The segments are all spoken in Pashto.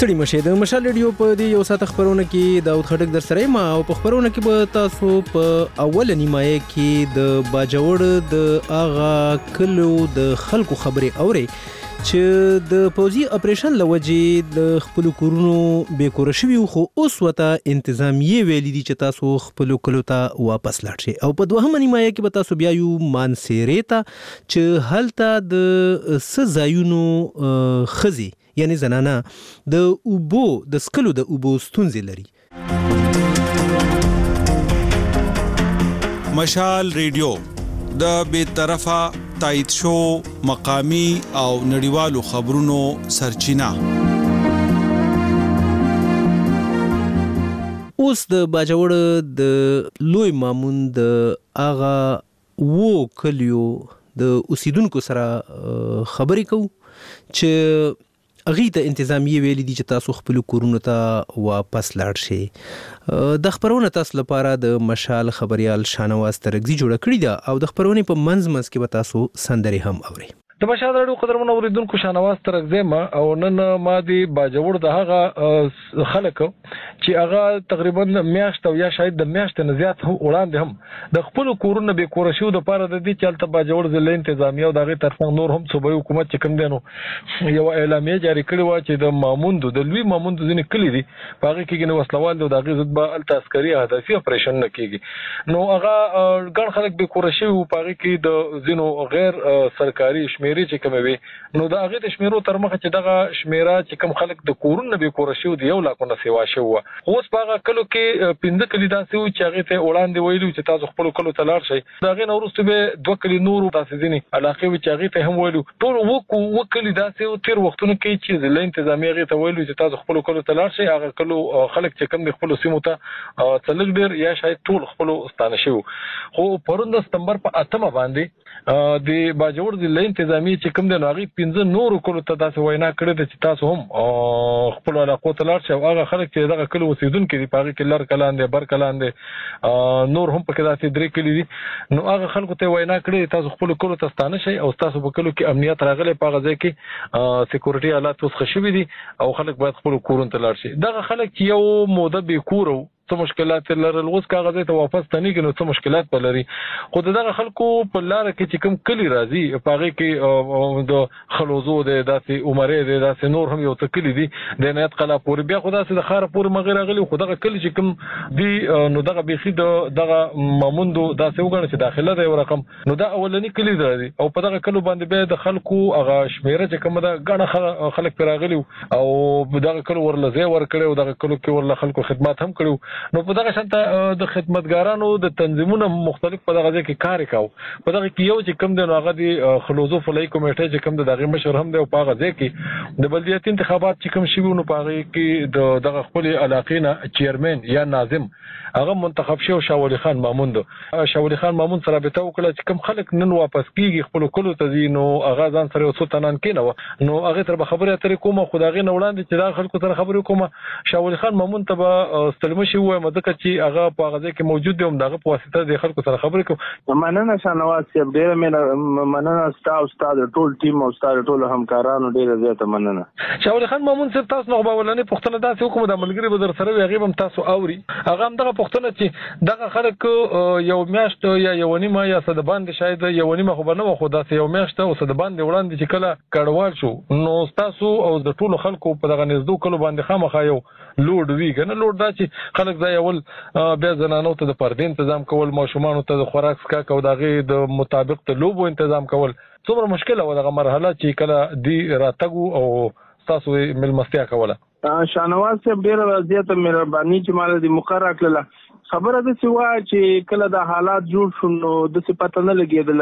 ستړي مشه د مشال ریډیو په دې یو ساعت خبرونه کې داود خټک در سره ما او په خبرونه کې به تاسو په اول نیمایه کې د باجوړ د اغا کلو د خلکو خبرې اوري چې د پوزي اپریشن لوجې د خپل کورونو به کور شوی خو اوس وته انتظامیه ویلي دي چې تاسو خپل کلو ته واپس لاړ شئ او په دوهمه نیمایه کې به تاسو بیا یو مانسيره ته چې هلته د سزایونو خزي یعنی زنانه د اوبو د سکلو د اوبو ستونزې لري. مشال ریډیو د بیطرفه تایید شو مقامی او نړیوالو خبرونو سرچینه. اوس د باجوړ د لوی مامون د اغا وو کلیو د اوسیدونکو سره خبرې کوو چې اغه ته انتظامیه ویلي دي چې تاسو خپل کورونو ته واپس لاړ شئ. د خبرونه تاسو لپاره د مشال خبريال شانواز ترغزي جوړ کړی دا او د خبرونه په منځ کې به تاسو سندري هم اوري. د مشال راډیو قدرمن اوریدونکو شانواز ترغزي ما او نن ما دی باجوړ د هغه خلک چې هغه تقریبا میاشت او یا شاید د میاشت نه زیات وړاندې هم د خپل کورونو به کور شو د پاره د دې چلته باجوړ ضلع انتظامیه او دغه ترڅنګ نور هم صوبایي حکومت چې کوم دینو یو اعلامیه جاری کړی و چې د ماموند د لوی ماموند ځینې کلی دي هغه کې نو وسلوال د دغه ضد به التاسکري هدفي اپریشن نه کیږي نو هغه ګڼ خلک به کور شو په هغه کې د زینو غیر سرکاري شمیرې چې کوم وي نو د هغه د شمیرو تر مخه چې دغه شمیره چې کوم خلک د کورونو به کور شو دی 1 لک نه سیوا شو اوس په هغه کلو کې 15 کلی داسې و چې هغه ته وړاندې ویلو چې تاسو خپل کلو ته لاړ شئ دغه نورسته به 2 کلی نور تاسو ځینې علاقه و چې هغه ته هم ویلو ټول وکلی داسې و تیر وختونو کې چې ضلع انتظامیه هغه ته ویلو چې تاسو خپل کلو ته لاړ شئ هغه کلو خلک چې کوم د خپل سیمو ته تلګ ډیر یا شاید ټول خپل ستانه شو خو پروند سپتمبر په 8 باندې د باجوړ ضلع انتظامیه چې کوم د ناغي 15 نور کلو ته داسې وینا کړې ده چې تاسو هم خپل علاقو ته لاړ شئ هغه خلک چې دغه کلو اوسیدونکو دي پاره کې لر کلان دي بر کلان دي نور هم پکې داسې درې کلی دي نو هغه خلکو ته وینا کړې تاسو خپل کلو ته ستانه شئ او تاسو په کلو کې امنیت راغلی په هغه ځای کې سکیورټي حالات اوس خشوي دي او خلک باید خپل کورونه ته لاړ شي دغه خلک چې یو موده به کورو څه مشکلات لرل اوس کاغذ ته واپس تني کې نو څه مشکلات بلري خو دغه خلکو په لار کې چې کوم کلی راځي په هغه کې د خلوزو د داسې عمره د داسې نور هم یو تکلی دي د نهایت قلا پورې بیا خو داسې د خار پورې مغیر غلي خو دغه کلی چې کوم دی نو دغه بيخي دغه ماموندو داسې وګڼي چې داخله دی یو رقم نو دا اولنی کلی دی او په دغه کلو باندې به د خلکو هغه شمیره چې کوم دا غاڼه خلک پیراغلي او دغه کلو ورله ځای ور کړو دغه کلو کې ورله خلکو خدمات هم کړو نو په دغه شانته د خدمتګارانو د تنظیمونو مختلف په دغه ځای کې کار وکاو په دغه کې یو چې کوم د هغه د خلوزو فلای کمیټه چې کوم د دغه مشر هم دی په هغه ځای کې د بلدیاتي انتخابات چې کوم شي نو په هغه کې دغه خپل علاقې نه چیرمن یا ناظم هغه منتخب شو شاولی خان مامون شاولی خان مامون سره به تو کړه چې کوم خلک نن واپس کیږي خپل کلو ته دي نو هغه ځان سره وسو تنان کینو نو هغه تر خبره اترې کومه خدای نه وړاندې چې دا خلکو سره خبرې کومه شاولی خان مامون ته به ستلم شي وای مده چې هغه په هغه کې موجود دی هم دغه په واسطه د خلکو سره خبرې کوم مننه شانواز چې ډېر مې مننه استاد ټول ټیم او استاد ټول همکارانو ډېر زیاته مننه شاولی خان مامون صرف تاسو نو باولنې پښتنه داسې حکومت د ملګری به در سره وي هم تاسو اوري هغه هم دغه پښتنه چې دغه خلک یو میاشت یا یو نیمه یا صد باندې شاید یو نیمه خو نه خو داسې یو میاشت او صد باندې وړاندې چې کله کډوال شو نو تاسو او د ټولو خلکو په دغه نږدې کلو باندې خامخا یو لوډ وی کنه لوډ دا چې خلک ځای اول بیا زنانو ته د پردې تنظیم کول ماشومان ته د خوراک سکا او دغه د مطابق ته لوبو تنظیم کول څومره مشکل و دغه مرحله چې کله دی راتګو او تاسو ملمستیا کوله شانواز صاحب ډېر زیاته مهرباني چې مال دي مقرره کړله خبره د سوا چې کله د حالات جوړ شو نو د څه پته نه لګیدل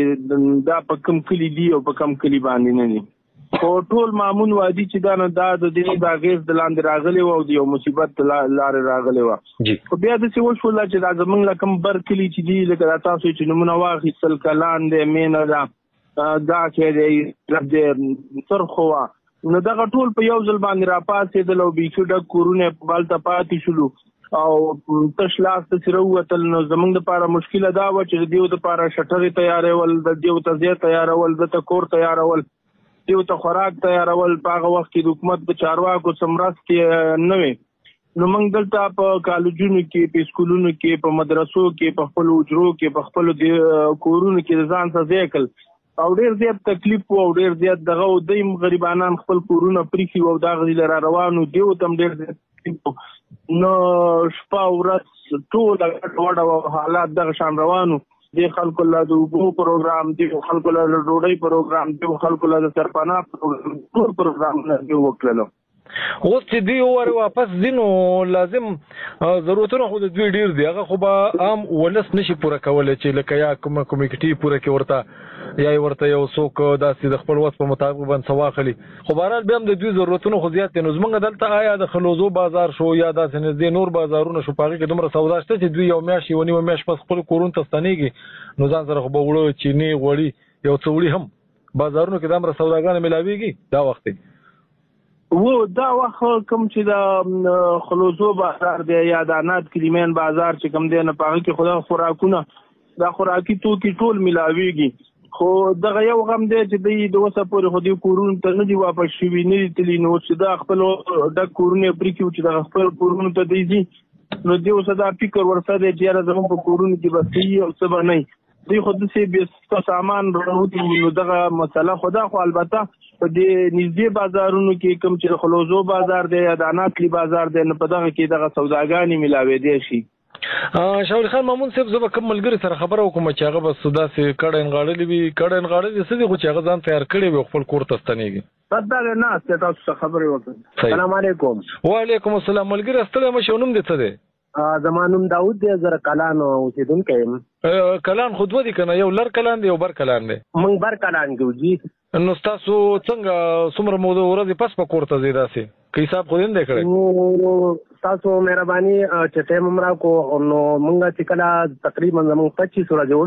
چې دا په کم کلی دی او په کم کلی باندې نه دي خو ټول مامون وادي چې دا نه د دې د غیز د لاندې راغلی و او د یو مصیبت لار راغلی و خو بیا د څه وشو چې دا زمونږ لکم بر کلی چې دی لکه تاسو چې نمونه واخیستل کلان دی مینه دا کې دی سرخوا نو دغه ټول په یو ځل باندې را پاسې د لو بیخي ډک کورونه بالته پاتې شلو او تش لاس ته سره وتل نو زمونږ لپاره مشکله دا و چې دیو لپاره شټرې تیارول د دیو ته زیات تیارول د تکور تیارول دیو ته خوراک تیارول په هغه وخت کې د حکومت په چارواکو سمراس کې نه وي. نو موږ دلته په کالجونو کې په سکولونو کې په مدرسو کې په خپل اجرو کې په خپل کورونو کې ځان ته ځای کړ او ډېر زیات تکلیف او ډېر زیات دغه دیم غریبانان خپل کورونه پریخي او دا غزي لرا روانو دیو تم ډېر زیات نو شپه ورځ ټول ډوډه حالات دغه شان روانو. د خلکو له د اوبو پروګرام دی، خلکو له ډوډۍ پروګرام دی، خلکو له سرپناه پروګرام دی وکړلو. اوس چې دی وره واپس دینو لازم ضرورتونه خو د دوی ډیر دی، هغه خو به عام ولس نشي پوره کولای چې لکه یا کومه کمیټي پوره کې ورته یا ورته یو څوک داسې د خپل وس په مطابق باندې سواخلي. خو بهرحال بیا هم د دوی ضرورتونه خو زیات دي. نو زمونږ دلته آیا د خلوزو بازار شو یا داسې نږدې نور بازارونه شو، په هغې کې دومره سودا شته چې دوی یو میاشت یوه نیمه میاشت پس خپل کورونو ته ستنېږي، نو ځان سره خو به وړه چینې غوړي یو څه وړي هم بازارونو کې دومره سوداګانې میلاویږي دا وخت دی. دا وخت کوم چې د خلوزو بازار دی یا د انات کلیمین بازار چې کوم دی نه پاغه کې خدا خوراکونه دا خوراکي توکي ټول ملاويږي. خو دغه یو غم دی چې د وسه پورې خو دی کورونو ته نه دی واپس شوي، نه دي تللی، نو چې دا خپل د کورونه پرې کې چې د خپل کورونو ته دی نو دی اوس دا فکر ورسره دی چې یاره زموږ په کورونو کې بسي او څه به نه دی خو داسې بېسته سامان راوځي. نو دغه مسله خو دا خو البته په دې نږدې بازارونو کې کوم چې خلوزو بازار دی یا د اناتلی بازار دی نو په دغه کې دغه سوداګانې ملاوېدی شي. شاول خان مامون صاحب زه به کوم ملګري سره خبره وکړم چې هغه بس داسې کډه نغاړلې وي څه دي خو چې هغه ځان تیار کړی وي خپل کور ته ستنېږي. صدقه نه تاسو څه خبرې وکړئ. السلام علیکم. وعلیکم السلام. ملګري ستړی مه شې، نوم دې څه دی؟ زما نوم داود دی، زه کلان اوسېدونکی یم. کلان خو دوه دي که نه، یو لر کلان دی یو بر کلان دی؟ موږ بر کلان کې جی. نو ستاسو څنګه څومره موده ورځې پس په کور ته ځئ داسې که حساب خو دې نه دی کړی؟ تاسو مهرباني چې ټایم هم راکړو نو موږ چې کله تقریبا زموږ 25 ورځې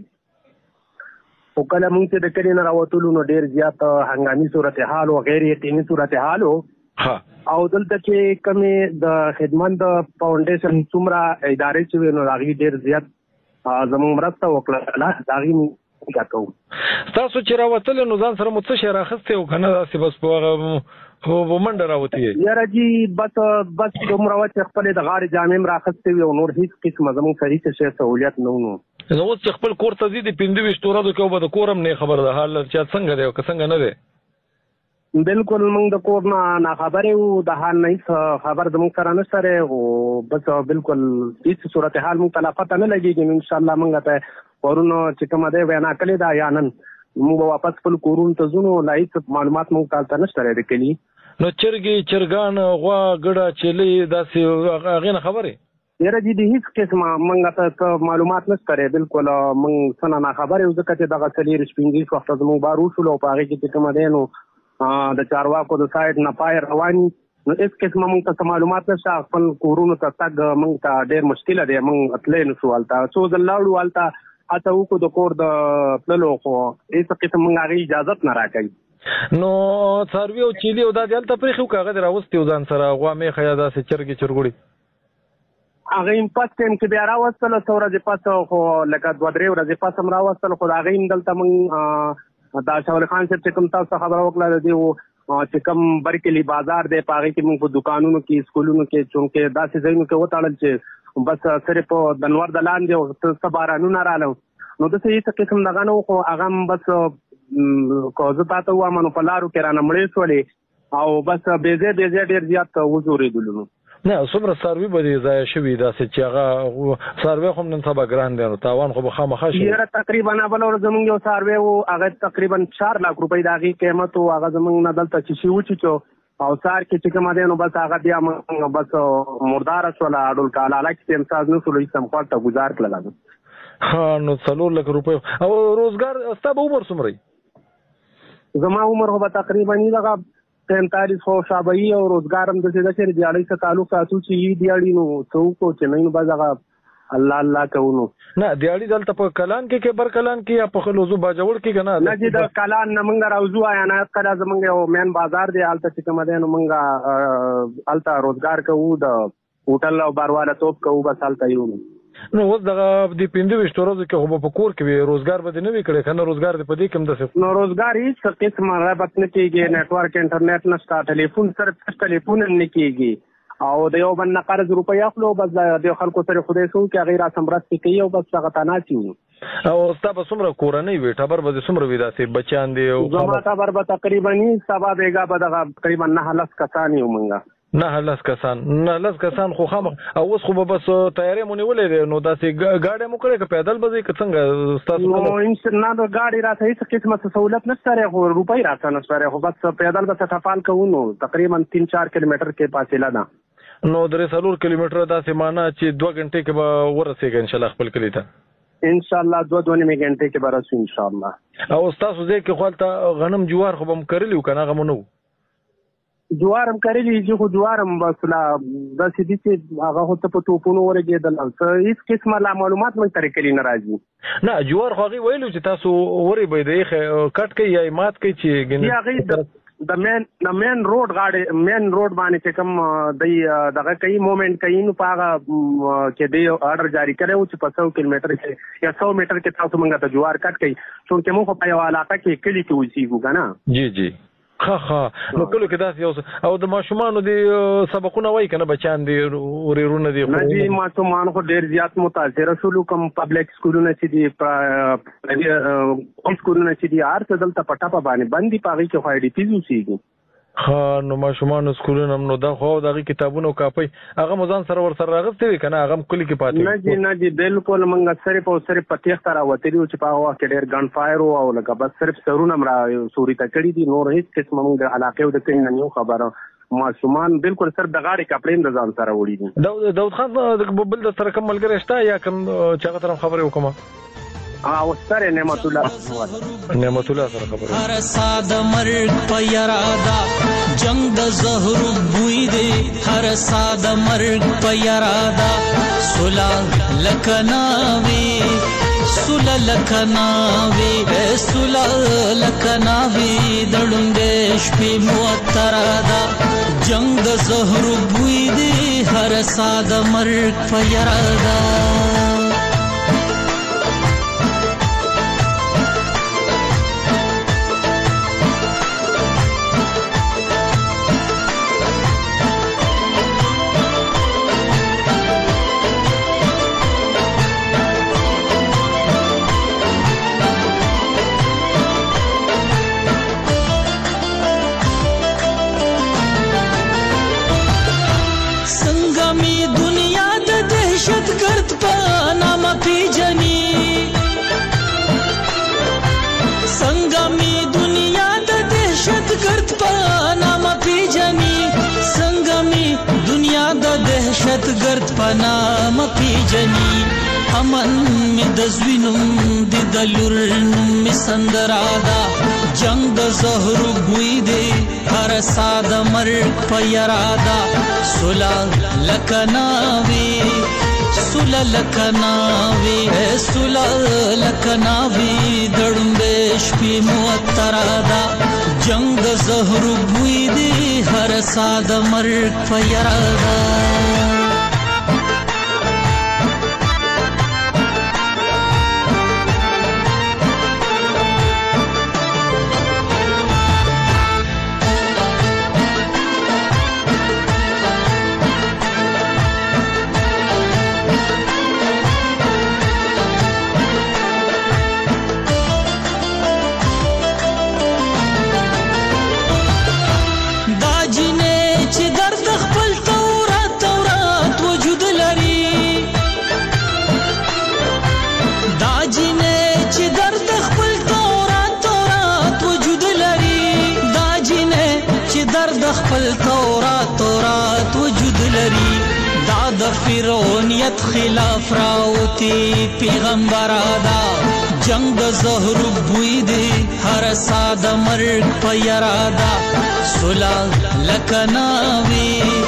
وشولې او کله موږ چې د کلي نه راوتلو نو ډېر زیات هنګامي صورتحال او غیر یقیني صورتحال او دلته چې کومې د خدمت فاونډیشن څومره ادارې چې وي نو هغې ډېر زیات زموږ مرسته وکړله، د هغې موږ کوو. تاسو چې راوتلې نو ځان سره مو څه شی راخستی و که نه داسې بس په هغه منډه راوتې یې؟ یاره جي بس دومره وه چې خپلې د غاړې جامې هم راخستې وي او نور هېڅ قسمه زموږ سره هېڅ شی سهولیت نه و. نو اوس چې خپل کور ته ځي د 25 ورځو کې به د کور هم نه خبر ده حال چې څنګه دی او که څنګه نه دی؟ بالکل موږ د کور نه ناخبرې وو، د حال نه هېڅ خبر زموږ سره نشته دی او بس بالکل هېڅ صورتحال موږ ته لا پته نه لګېږي. نو انشاءالله موږ ته پرون چې کومه دی وینا کړې ده یا نن موږ به واپس خپل کورونو ته ځو نو لا هېڅ معلومات موږ ته هلته نشته دی د کلي. نو چرګې چرګان غوا ګډه چیلۍ داسې هغې نه خبرې؟ یاره جي د هېڅ قسمه موږ ته معلومات نشته دی بالکل. موږ څه نه ناخبرې وو ځکه چې دغه 4-5 وخته زموږ بار وشولو او په هغې کې چې کومه دی نو د چارواکو د سایډ نه پای رواني نو هېڅ قسمه موږ ته څه معلومات نشته. خپل کورونو ته تګ موږ ته ډېر مشکله دی، موږ تللی نه شو هلته. څو ځل لاړو هلته هڅه وکړو د کور د تللو خو هېڅ قسم موږ هغې اجازت نه راکوي. نو څاروي او چیلي او دا دې هلته پرېښي وو که هغه دې راوستي وو ځان سره غوا میښه یا داسې چرګې چرګوړي؟ هغه هم پس ټایم کې بیا راوستله، څه ورځې پس خو لکه 2-3 ورځې پس هم راوستل خو د هغې هم دلته موږ دا شاول خان صاحب چې کوم تاسو خبره وکړه د دې چې کوم برکلي بازار دی په هغې کې موږ په دوکانونو کې سکولونو کې چونکې داسې ځایونو کې وتړل چې بس صرف د نور د لاندې او څه بارانونه راغلل نو داسې هېڅ قسم دغه نه و. خو هغه هم بس که زه تا ته ووایم نو په لارو کې رانه مړې شولې او بس بې ځای ډېر زیات وزورېدلو. نو نه څومره څاروي به دې ضایع شوي داسې چې هغه څاروی خو هم نن سبا ګران دی نو تاوان خو به خامخا شي؟ یاره تقریبا بله ورځ زموږ یو څاروی و هغه تقریبا 4 لک روپۍ د هغې قیمت و. هغه زموږ نه دلته چې وچیچو او سهار کې چې کومه دی نو بس هغه بیا موږ بس مرداره شوله اډول کالاله کې امساز نه شولو هېڅ هم خوا ته ګزار کړله. نو 4 لک روپۍ. او روزګار ستا به عمر څومره وي؟ زما عمر خو به تقریبا دغه 45 خو شابهي او روزګار هم داسې ده چې دیاړۍ څه تعلق ساتو چې یي دیاړي نو څه وکړو چې نه نو بس هغه الله کوو. نو نه دیاړي دلته په کلان کې بر کلان کې یا په خلوزو باجوړ کې که نه چې د کلان نه موږ راوځو عنایت کله زموږ یو مین بازار دی هلته چې کومه دی نو موږ هلته روزګار کوو د هوټل او بارواله توپ کوو بس هلته یو. نو اوس دغه د 25 ورځې کې خو په کور کې وي روزګار به نه وي کړی کنه روزګار دې په دې کې هم دسه نو روزګار هیڅ قسم رابط نه کیږي نتورک انټرنیټ نشته ټلیفون سره ټلیفون نه کیږي او د یو بل نه قرض روپۍ اخلو بس د خلکو سره خدای سو کې غیر سمرستي کوي او بس هغه تناسي او ستا به څومره کورنۍ وي ټبر به څومره وي داسې بچیان دي او زما ټبر به تقریبا سبا بیګا به دغه تقریبا 9 کسان یو مونږه 9 کسان خو خامخ او اوس خو به بس تیارې مونږ ولې نو داسې گاډي مو کړې که پیدل به ځي که څنګه تاسو نو انشاءالله گاډي راته هیڅ قسمه سہولت نشته خو روپۍ راته نشته خو بس پیدل به ټپال کوو نو تقریبا 3-4 کیلومتر کې فاصله ده نو 3 کیلومتر داسې معنا چې 2 غنټې کې به ورسېږي ان شاء الله خپل کلی ته ان شاء الله 2 غنټې کې به راسو ان شاء الله او تاسو ځکه کې خپل غنم جوار خو هم کړلی کنه هغه مونږ جوار هم کړلی چې خو جوار هم بس لا د سې دي چې هغه هو ته په توپونو ورګېدل څه هیڅ قسمه لا معلومات مې ترې کلی نه راځي نه جوار خو هغه ویلو چې تاسو ورې به دی کټ کوي یا مات کوي چې ګنې د مین روډ غاړي مین روډ باندې چې کوم د دغه کوي موومېنټ کوي نو پاغه کې دی آرډر جاری کړو چې په 100 کیلومتر کې یا 100 میټر کې تاسو مونږ ته جوار کټ کوي چې موږ په یو علاقه کې کلی کې اوسېږو کنه جی ها نو کله کې داسې یو او د ماشومان دي سبقونه وای کنه بچان دي وريرونه دي نه دي ماشومان خو ډیر زیات متاثر شول کوم پبلک سکولونه چې دي سکولونه چې دي ارته دلته پټاپا باندې باندې پاږي چې خو ډی پی زوسیږي ها نو ماشومان سکولونه نو دا خو دغه کتابونه او کاپي هغه مزان سره ور سره راغستې وي کنه هغه کلی کې پاتې نه جی بالکل منګ سره په تیخ تر وتري چې په هوا کې ډیر ګن فایر او لکه بس صرف سرونه مرا سوري ته کړی دي نور هیڅ قسم موږ علاقه د کین نه یو خبره ماشومان بالکل صرف د غاړي کپړین د ځان سره وړي دي داود خان د بل د سره کوم ملګری شته یا کوم چې هغه طرف خبرې وکم او سره نعمت الله سره خبره هر ساده مرګ په یرادا جنگ د زهر بوی دی هر ساده مرګ په یرادا سلا لکناوي دړندې شپې موترادا جنگ د زهر بوی دی هر ساده مرګ په یرادا دهشت گرد پنام پیجنی امن می دزوینم دی دلور می سندرادا جنگ د زهر بوی دی هر ساده مرگ پیرادا سلا لکناوی دړندې شپې موترادا جنگ د زهر بوی دی هر ساده مرګ پیرادا خپل تورات وجود لري دا د فرعونیت خلاف راوتی پیغمبر دا جنگ د زهر بوی دی هر ساده مرګ پیرادا سلا لکناوي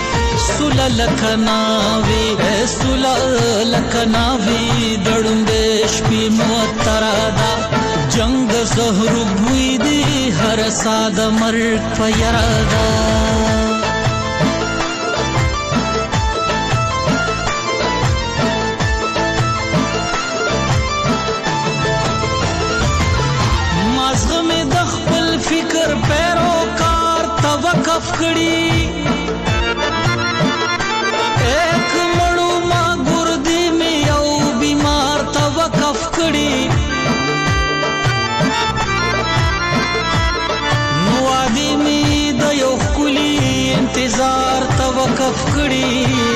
دړندې شپې موترادا جنگ د زهر بوی دی هر ساده مرګ پیرادا کړي ایک مړو ما ګردې مې یو بیمار ته وقف کړي نو وادي مې د یو ښکلي انتظار ته وقف کړي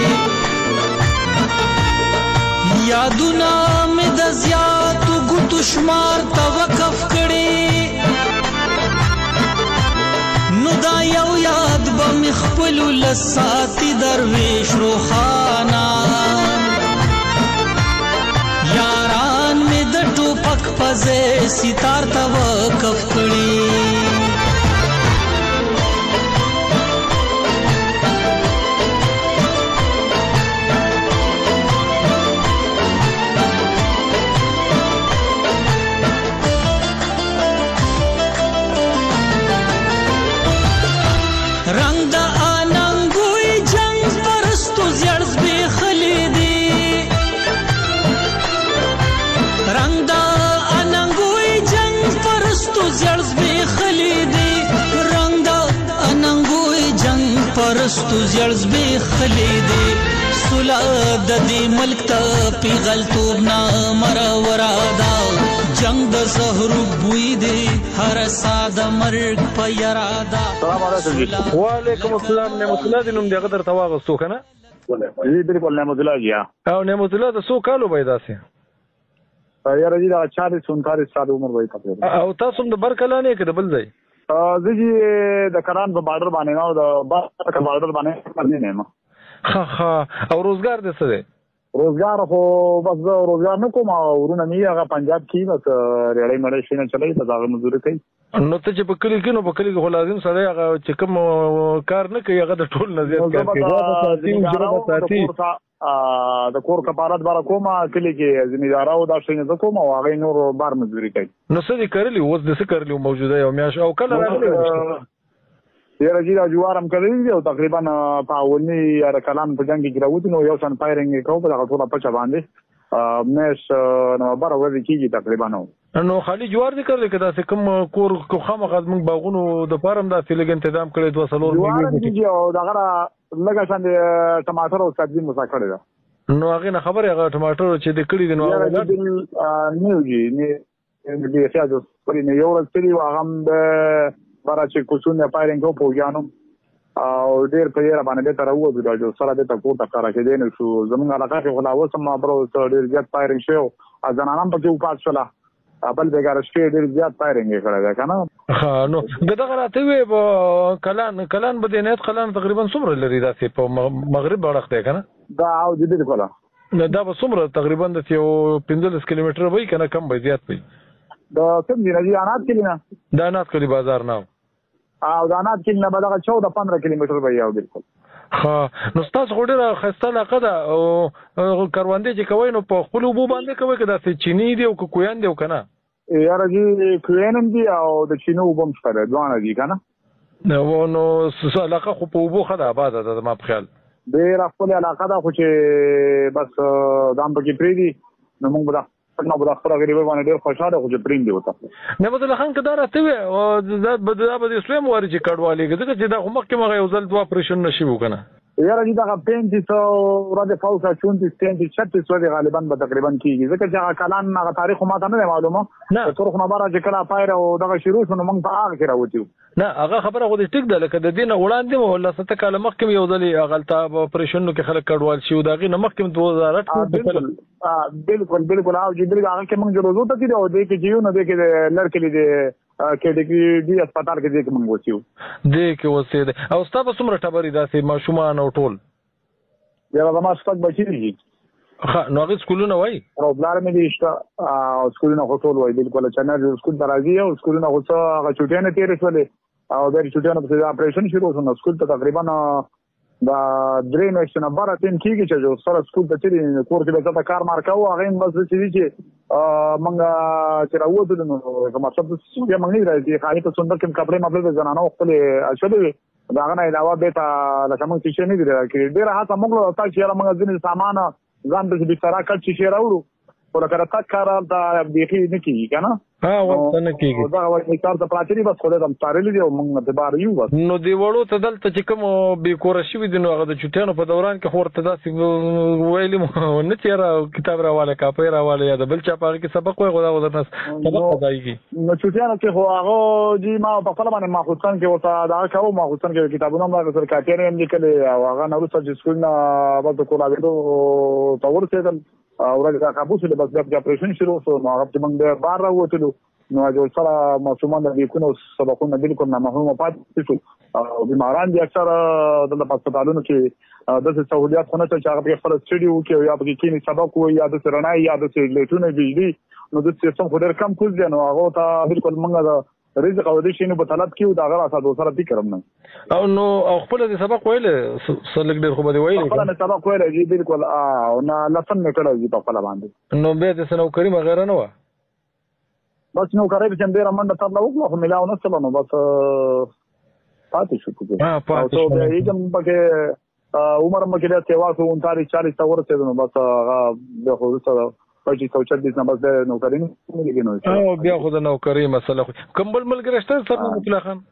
یادونه مې د زیاتو ګوتو شمار ته وقف کړي نو دا یو یاد به مې خپلو لساتي درویش روښانه یاران مې د ټوپک په ځای ستار ته وقف کړي رنگ دا آننگوی جنگ پرستو زیړ زبېښلې دي رنگ دا آننگوی جنگ پرستو زیړ زبېښلې دي رنگ دا آننگوی جنگ پرستو زیړ زبېښلې دي سوله د دې ملک ته پیغلتوب نامرورا ده جنگ د زهرو بوی دی هر ساده مرګ په یراده سلام علیکم وعلیکم السلام نعمت الله دې نوم دې غدر تواغستو کنه جی بالکل نعمت الله جی او نعمت الله د سو کالو بای داسې یاره جی دا 40 39 سال عمر وای تقریبا او تاسو د برکلانې کې د بل ځای زه جی د کران په بارډر باندې نو د بارډر باندې نه ما ها او روزګار دې څه دی روزګار خو بس روزګار نه کوم ورونه نه هغه پنجاب کې بس ریړې مړې شي نه چلای په ځای مزدوري کوي نو ته چې په کلی کې نو په کلی کې لازم سره هغه چې کوم کار نه کوي هغه د ټول نظر کوي د کور کفارت بار کومه کلی کې ځمیدار او دا شي نه کوم او هغه نور بار مزدوري کوي نو څه دې کړلی اوس د څه کړلی موجوده یو میاش او کله راغلی یاره جی دا جوارم کړی او تقریبا په اولنی یا کلام په جنگ کې راوځي نو یو څن فایرینګ کوو په هغه ټول په چا باندې مېش نو بار ورځي کېږي تقریبا نو خالي جوار دې کړل کدا څه کوم کور کو خامخ موږ باغونو د فارم دا فلګ تنظیم کړی 200 جوار دې او دغه لګا شان ټماټر او سبزي مسا کړی دا نو هغه نه خبره هغه ټماټر چې د کړی دي نو هغه نیوږي نه دې ښه د پرې نه یو ورځ تری واغم د بارا چې کوڅونه فایرینګ کو پوجانو او ډېر په یاره باندې تر وو دا جو سره د تکو ټکر کې دین شو زمونږ علاقه کې خلا وسم ما برو ډېر زیات فایرینګ شو ځانانم په کې وپات شولا خپل بیګار شته ډېر زیات فایرینګ کړی دا کنه ها نو دغه راته وي کلان بده نه کلان تقریبا څومره لري دا په مغرب وړخته کنه دا او دې کوله نو دا به څومره تقریبا د یو 15 کیلومتر وای کنه کم به زیات وي دا کوم دی نه انات کې نه دا انات کلی بازار نه او دا انات کې نه بدغه 14-15 کیلومتر به یو بالکل ها نو تاسو غوډه خسته لقه ده او کاروانده چې کوي نو په خپل وبو باندې کوي کدا چې چینی دی او کویان دی کنه یاره جی کوینم دی او د چینو وبم سره ځوان دی کنه نو علاقه خو په وبو خدا آباد ده ما په خیال ډیر خپل علاقه ده خو چې بس دام پکې پری دي نو موږ به نو بل خپل غریب باندې ډیر خوشاله خو چې پریم دی وته نه بدل خان کدا راته وي او دا به اسلام ورجی کډوالي کې چې دا هم کې مغه یو ځل دوا پرېشن نشي وکنه یاره دې دا 35 ورځې فوسا 34 36 ورځې غالبا به تقریبا کیږي ځکه چې کلان هغه تاریخ ماته نه معلومه تر خو نه بارا چې کله پایره او دغه شروع شنو موږ په هغه کې راوځو نه هغه خبره غو دې ټیک ده لکه د دینه وړاندې ولا ست کاله مخکې یو ځل غلطه اپریشن کې خلک کډوال شي او دغه مخکې 2008 بالکل او جبري هغه کې موږ جوړو ته دي او دې کې جیو نه دې کې لړکې دي کې دې هسپتال کې دې موږ وڅیو دې کې وڅې او ستاسو څومره ټبري داسې ماشومان او ټول یاره زما سپک بچی دي نو هغه سکولونه وای او بلار مې دي او سکولونه هوټل وای بالکل چې نه سکول درازي او سکولونه هوڅه هغه چټیانه تیرې شولې او د چټیانو په اپریشن شروع شو نو سکول ته تقریبا دا درې میاشتې نه بار تیم کېږي چې سره سکول ته چې کور کې به کار مارکاو هغه بس چې موږ چې راوځو نو کوم څه چې موږ نه راځي خالي په سندر کې کپڑے مبل زنانو خپل اچولې دا غنه علاوه به تا لکه موږ چې نه دي راکړي ډیر هڅه موږ تاسو چې موږ ځینې سامان ځان د بستر کټ چې راوړو ولکه تا کار دا بیخي نه کیږي کنه ورته نه کیږي دا وایي کار ته پاتې بس خو دې تارلې دی موږ ته بار یو بس نو دی وړو ته دلته چې کوم به کور شي دي نو هغه د چټیانو په دوران کې خورته داسې ویلې نه چیرې کتاب راواله کاپي راواله یا د بل چا په کې سبق وي غوډه غوډه سبق پدایږي نو چټیانو کې خو هغه جی ما په خپل باندې ما خصوصا کې وته دا کاوه ما خصوصا کې کتابونه ما سره کاپي هم لیکل او هغه نو څه سکول نه په کولاویدو تور څه اورګه کابوس له بس د اپریشن شروع شو نو هغه چې موږ بار راوتلو نو جو سره ماشومان د لیکونو سبقونه بالکل نه محروم پاتې شو او بیماران دي اکثر د هسپتالونو کې د سہولیات خونه چې هغه په خپل سټډیو کې یا په کې سبق وي یا د سرنای یا د لیټونه بجلی نو د سیستم خو ډېر کم کوز دي نو هغه ته بالکل موږ د رزق او د شینو په طلب کې دا غره اساس سره فکر هم نه او نو خپل د سبق ویل سلګ ډېر خو به ویل خپل سبق ویل دي بالکل او نه لسن میټر دي په خپل باندې نو به د سنوکری مغیره نه و بس نو کاري چې ډېر منډه تر نو خو ملاو نه چلو نو بس پاتې شو پاتې شو او ته یې پکې عمر مکه د 39 ورته نو بس هغه د خو سره پچې 26 نمبر د نوکری نه لګینو او بیا خو د نوکری مسله کمبل ملګری شته سره مطلق خان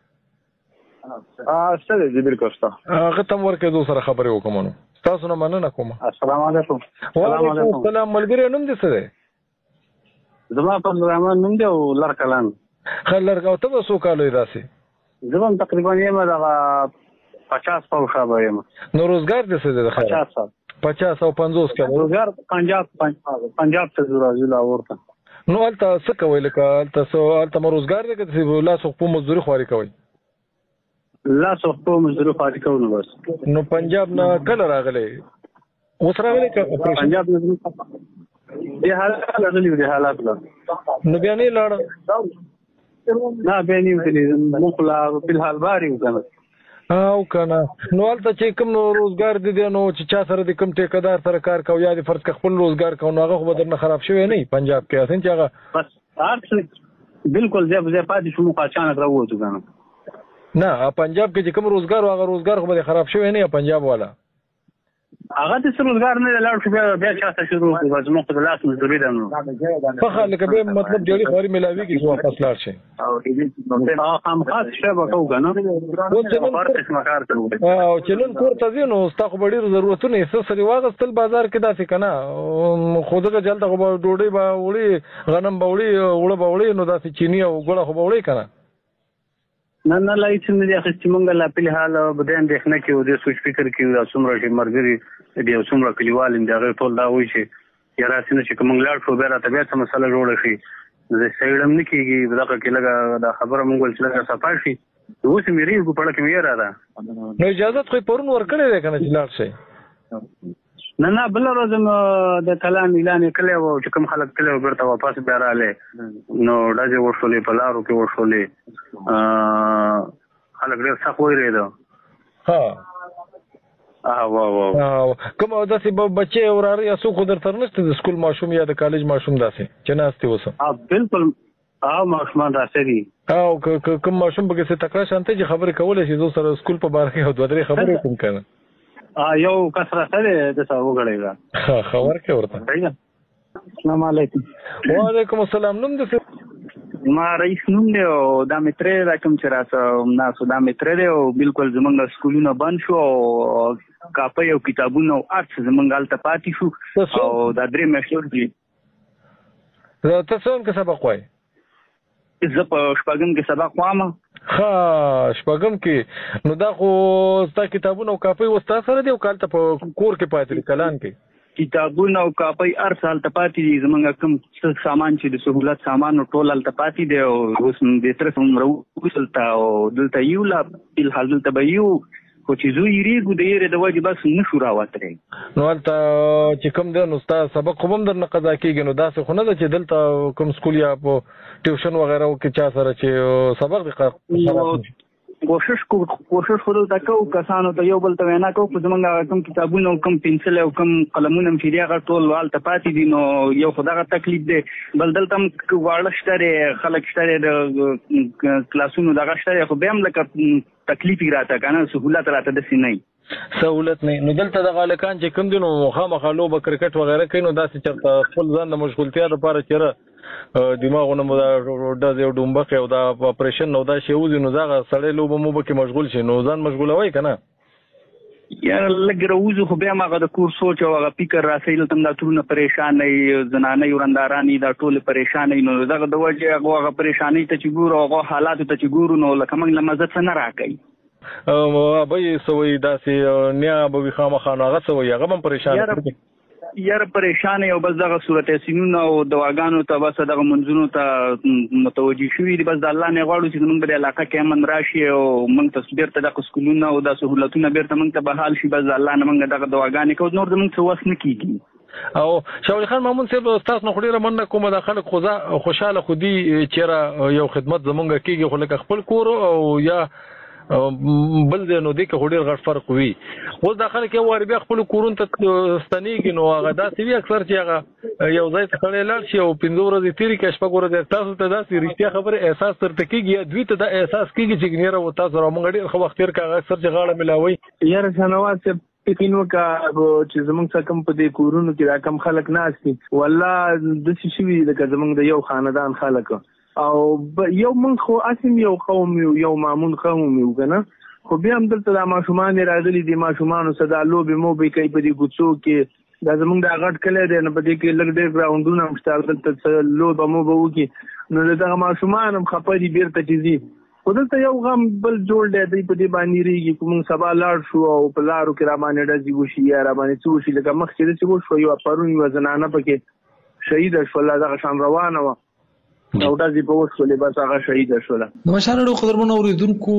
ستاسو دې بالکل شته هغه تم ورکه دو سره خبرې وکم نو تاسو نه مننه کوم السلام علیکم وعلیکم السلام ملګری نوم دې څه دی زما په رحمان نوم دی لر کلان خلر او ته سو کالو راسي زما تقریبا یم دا 50 په خبره یم نو روزګار دې څه دی 50 او 50 کې روزګار پنجاب ته راځي لا ورته نو البته څه کوي لکه البته روزګار دې کې لا سو په مزدوري خوري کوي لا سو په مزدوري خوري کوي نو بس نو پنجاب نه کله راغلي اوس راغلي پنجاب نه دې حالات راغلي دې حالات نو بیا نه لاړ نه به نیو مخلا په حال باري وکنه او کنه نو البته چې کوم روزګار دي نو چې چا سره د کوم ټیکدار سره کار کوي یا د فرض ک خپل روزګار کوي نو هغه خو بدرنه خراب شوی نه پنجاب کې اسن چې هغه بس ارڅ بالکل ځب پاتې شو نو اچانک راووتو کنه نه پنجاب کې چې کوم روزګار هغه روزګار خو به خراب شوی نه پنجاب والا هغه د روزګار نه لاړ شو بیا چاته شروع کړو چې موږ په لاس مزدوري دمنو په خاله کې به مطلب ډېری خوري ملاوي کې خو واپس لاړ شي او هم خاص شبه کو کنه او چې نن کور ته ځینو ستاسو ډېر ضرورتونه یې سره واغستل بازار کې داسې کنه خوده جلته خو ډوډۍ به وړي غنم به وړي وړه به وړي نو داسې چینی او ګوړه خو به وړي کنه نه لای چې مې اخستې مونږ لا په حال بدن دښنه کې او د سوچ فکر کې دا څومره چې مرګري دی څومره کلیوال دی هغه ټول دا وایي چې یاره سینه چې کوم لاړ شو بیا راته بیا څه مسله جوړه شي زه سېړم نه کیږي دغه کې لګا دا خبره مونږ چې لګا صفای شي اوس مې ریږو په لکه مې را ده نو اجازه خو پرون ورکړې ده کنه چې لاړ شي نه بل ورځ د کلام اعلان کړو چې کوم خلک کله ورته واپس بیا رااله نو دغه ورسولې په لارو کې ورسولې خلک ډېر سخت وایي ده ها واو کوم داسې بچي اوراري اسو خو در ترنسته د سکول ماشوم یا د کالج ماشوم داسې چې ناستي وسه بالکل ماشومان راسي او کوم ماشوم به څه تکړه شانته چې خبرې کولای شي زو سره سکول په بار کې دوه درې خبرې کوم کنه یو کسره سره د څو وګړي خبر کې ورته السلام علیکم وعلیکم السلام نوم دې ما رئیس نوم دی او دا مترې راکم چې راځه ناسو دا مترې دی او بالکل زمونږ سکولونه بند شو او کاپي او کتابونه او ارڅ زمونږ الته پاتې شو او دا درې مشور دي ته څنګه کې سبق وای زه په شپږم کې سبق وایم شپږم کې نو دا خو ستا کتابونه او کاپي وستا سره دی او کال ته په کور کې پاتې کلان کې کتابونه او کاپي ارسال ته پاتې دي زمونږ کوم سامان چې د سہولت سامان ټول ال ته پاتې دی او اوس د تر څومره وصلتا او دلته یو لا په حال دلته به یو خو چې زه یریږو د یری د وجه بس نشو راوتلی نو البته چې کوم دی نو ستا سبق خو هم درنه قضا کېږي نو داسې خو نه ده چې دلته کوم سکول یا په ټیوشن وغیره کې چا سره چې سبق دی کوشش خو دلته کوو کسانو ته یو بل ته وینا کوو په زمونږ کوم کتابونه او کوم پنسل او کوم قلمونه هم چې دي هغه ټول هلته پاتې دي نو یو خو دغه تکلیف دی بل دلته هم واړه شته دی خلک شته دی د کلاسونو دغه شته دی خو بیا هم لکه تکلیف یې راته که نه سهولت راته داسې نه سہولت نه. نو دلته د غالکان چې کوم دي نو خامخا لوبه کرکټ وغیره کوي نو داسې چرته خپل ځان د مشغولتیا لپاره چېره دماغونه مو دا ډز یو ډومبک او دا اپریشن نو دا شی وځي نو دغه سړی لوبه مو به کې مشغول شي نو ځان مشغولوي که نه؟ یاره لږ راوځو خو بیا هم هغه د کور سوچ او هغه فکر راسي دلته هم دا ټولونه پریشانۍ زنانۍ ورندارانې دا ټولې پریشانۍ نو دغه د وجې هغه پریشانۍ ته چې ګورو هغه حالاتو ته چې ګورو نو لکه موږ له مزه څه نه راکوي. به یې څه وایي داسې نیا به وي خامخا نو هغه څه وایي هغه هم پریشان یاره پریشانې او بس دغه صورت یاسینونه او دواګانو ته بس دغه منځونو ته متوجه شوي دي. بس د الله نه غواړو چې زموږ په دې علاقه کې امن راشي او موږ ته بیرته دغه سکولونه او دا سهولتونه بیرته موږ ته بحال شي. بس د الله نه موږ دغه دواګانې کوو نور زموږ څه وس نه کېږي. او شاولي خان مامون صاحب ستاسو نه خو ډېره مننه کومه د خلک خوشحاله خو دي چېرې یو خدمت زموږ کېږي خو لکه خپل کور او یا بل دی نو دی که خو ډېر غټ فرق وي. اوس دا خلک یو وارې بیا خپلو کورونو ته ستنېږي نو هغه داسې وي اکثر چې هغه یو ځای ته سړی لاړ شي او 15 ورځې تېرې کړي 6 ورځې تاسو ته داسې رښتیا خبرې احساس درته کېږي یا دوی ته دا احساس کېږي چې ګنیره و تاسو را موږ ډېر ښه وخت تېر کړه هغه اکثر چې غاړه ملاوئ. یاره شاهنواز صاحب یقین وکړه چې زموږ څه کم په دې کورونو کې دا کم خلک ناست دي والله داسې شوي لکه زموږ د یو خاندان خلک او یو موږ خو اسیم یو قوم یو معمول قوم یو که نه خو بیا هم دلته دا ماشومان راغلي دي ماشومانو سره دا لوبې موبې کوي په دې کوڅو کې دا زموږ دا غټ کلی دی نو په دې کې لږ ډېر ګراونډونه هم شته دلته څه لوبه موبه وکړي نو د دغه ماشومان هم خفه دي بیرته چې ځي خو دلته یو غم بل جوړ دی دوی په دې باندې ریږي که موږ سبا لاړ شو او په لارو کې راباندې ډزې وشي یا راباندې څه وشي لکه مخکې داسې وشوه یوه پرون یوه زنانه پکې شهیده شوله دغه شان روانه وه او ډزې په وشولې بس هغه شهیده شوله. د مشاهده قدرمنو اورېدونکو